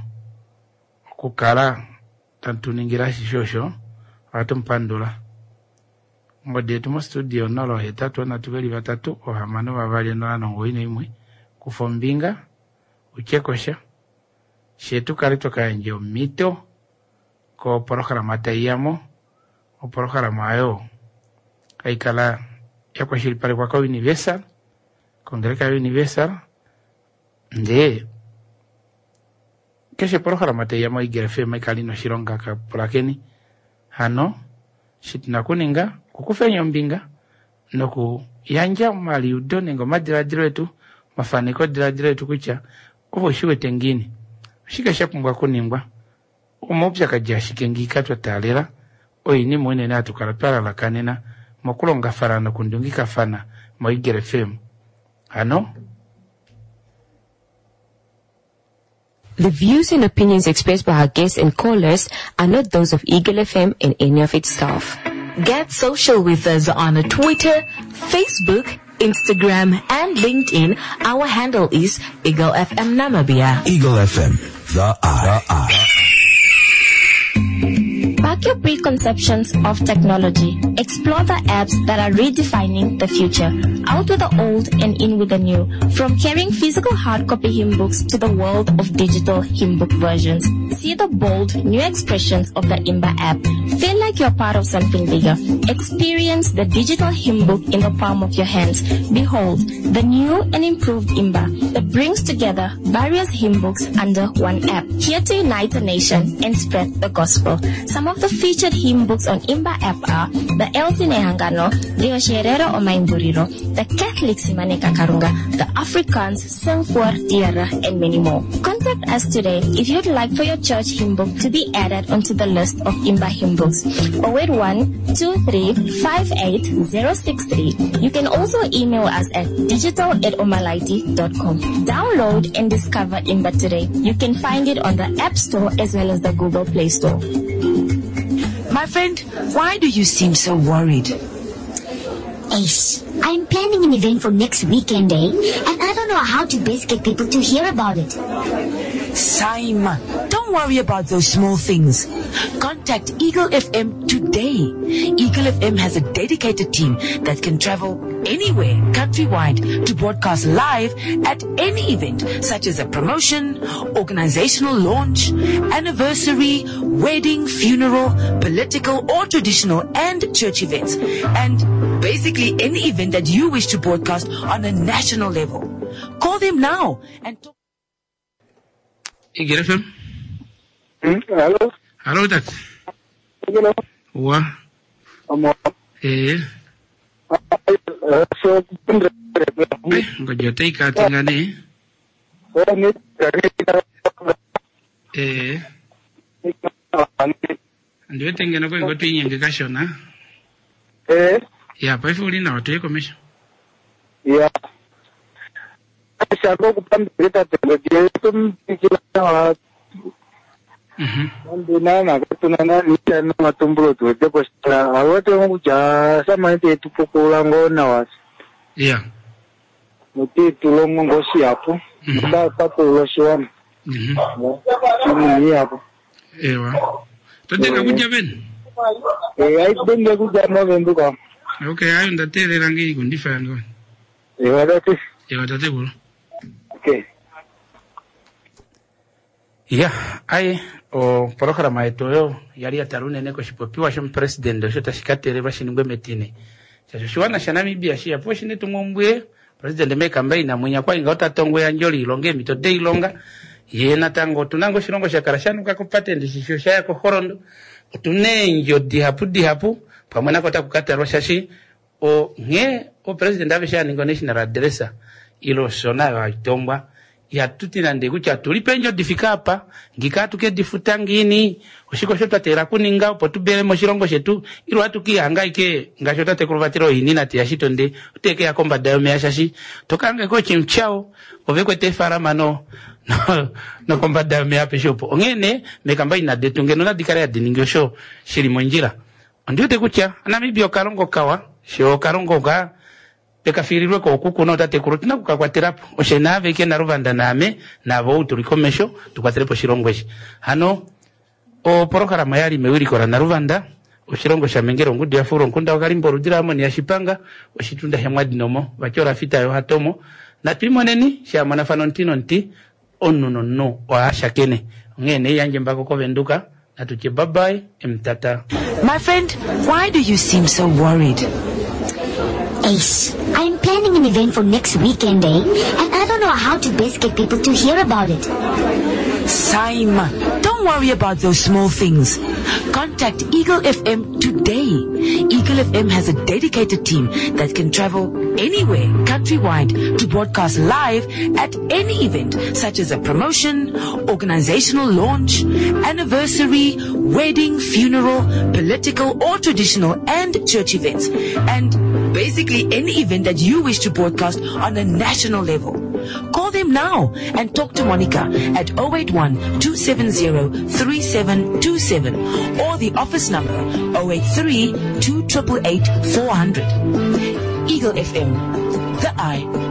kukala tantu ningira shishosho atumpandula ngode tumo studio nolo hetatu na tuveli batatu ohamano bavali no anongo ine imwe kufombinga uchekosha shetu kalito kaenjo mito ko programa taiyamo o programa yo kaikala ya kwa shiri pale kwa kwa universal kongreka universal nde keshe programa taiyamo igerefe maikali no shironga ka polakeni hano shitina kuninga kukufenya mbinga noku yanja mali udone ngo madiradiro etu mafaniko diradiro etu kucha ovo shiwe tengini shika shakumbwa kuningwa umopya kajashike ngikatwa talera oyini mwene na tukarapala la kanena mokulonga farana kundungika fana moigere fem hano.
The views and opinions expressed by our guests and callers are not those of Eagle F M and any of its staff.
Get social with us on Twitter, Facebook, Instagram, and LinkedIn. Our handle is Eagle F M Namibia.
Eagle F M, the eye. The eye.
Back your preconceptions of technology. Explore the apps that are redefining the future. Out with the old and in with the new. From carrying physical hard copy hymn books to the world of digital hymn book versions. See the bold new expressions of the Imba app. Feel like you're part of something bigger. Experience the digital hymn book in the palm of your hands. Behold, the new and improved Imba that brings together various hymn books under one app. Here to unite a nation and spread the gospel. Some of the featured hymn books on Imba app are the Elsie Nehangano, Rio Sherero Omaimburiro, the Catholic Simaneka Karunga, the Afrikaans, Singfor Tierra, and many more. Contact us today if you'd like for your church hymn book to be added onto the list of Imba hymn books. zero eight one, two three five eight zero six three. You can also email us at digital at omalaiti dot com. Download and discover Imba today. You can find it on the App Store as well as the Google Play Store.
My friend, why do you seem so worried?
Ace, I'm planning an event for next weekend, eh? And I don't know how to best get people to hear about it.
Simon, don't worry about those small things. Contact Eagle F M today. Eagle F M has a dedicated team that can travel anywhere countrywide to broadcast live at any event, such as a promotion, organizational launch, anniversary, wedding, funeral, political or traditional, and church events. And basically any event that you wish to broadcast on a national level. Call them now and talk.
Eagle F M.
Hmm? Hello.
Hello, that.
Hello.
What?
Amo.
Eh.
So,
eh, ngoja taika tingane. Eh. Ndio tengena kwa ngoto inyenge kashona.
Eh.
Ya, pa ifuli na watu yeko mesho.
Ya. Shako kupambira teknolojia tum pikila. Mhm. Ndina na kutunana nitana matumbro tu depo stra awote nguja sama ite tupukula ngona was.
Ya.
Muti tulongo ngosi hapo. Nda papo shwan.
Mhm.
Ni hapo.
Ewa. Toteka kuja ben.
Eh, ai benge kuja no benduka.
Okay, ayo ndatele rangi kundifa ngo.
Ewa dati.
Ewa dati bolo.
Okay.
Ya, ai o programa yetu yo yali atarune neko shipopiwa shom president sho tashikatere bashiningwe metine. Chacho shwana shanami biashia poshi netu ngombwe president meka mbai na munya kwa ingota tongwe anjoli ilonge mito de ilonga yena tango tunango shirongo shakarashanu kako patent shisho shaya ko horondo tunenjo dihapu dihapu pamwana kota kukata roshashi o nge o president abisha ningo national addressa ilo sona wa itombwa ya tuti na ndegu cha tulipenjo difika hapa ngikatu ke difuta ngini ushiko shota tera kuninga potubele moshirongo shetu ilo watu ki hangaike ngashota te kurvatiro inina tia shitonde uteke ya komba dayo meashashi tokange ko chimchao ovekwe te faramano no no komba dayo meape shopo ongene mekamba ina detungeno na dikare ya diningyo sho shiri monjira ndio te kucha anamibio karongo kawa sho karongo ga peka firirwe ko kuku no tate kurutina kukakwatirapo oshena veke na ruvanda name na vo uturikomesho tukwaterepo shirongweshi hano o programa yali mewiri kora na ruvanda oshirongo sha mengero ngudi ya furo nkunda wakalimbo rudiramo ni yashipanga oshitunda hemwadi nomo vachora fita yo hatomo na twimoneni sha mwanafano ntino nti onuno no wa asha kene ngene yanje mbako ko venduka Natuche bye bye mtata.
My friend, why do you seem so worried?
Ace, I'm planning an event for next weekend, eh? And I don't know how to best get people to hear about it.
Saima, don't worry about those small things. Contact Eagle F M today. Eagle F M has a dedicated team that can travel anywhere countrywide to broadcast live at any event, such as a promotion, organizational launch, anniversary, wedding, funeral, political or traditional and church events, and basically any event that you wish to broadcast on a national level. Call them now and talk to Monica at zero eight one, two seven zero, three seven two seven or the office number zero eight three, two eight eight, four zero zero. Eagle F M, the eye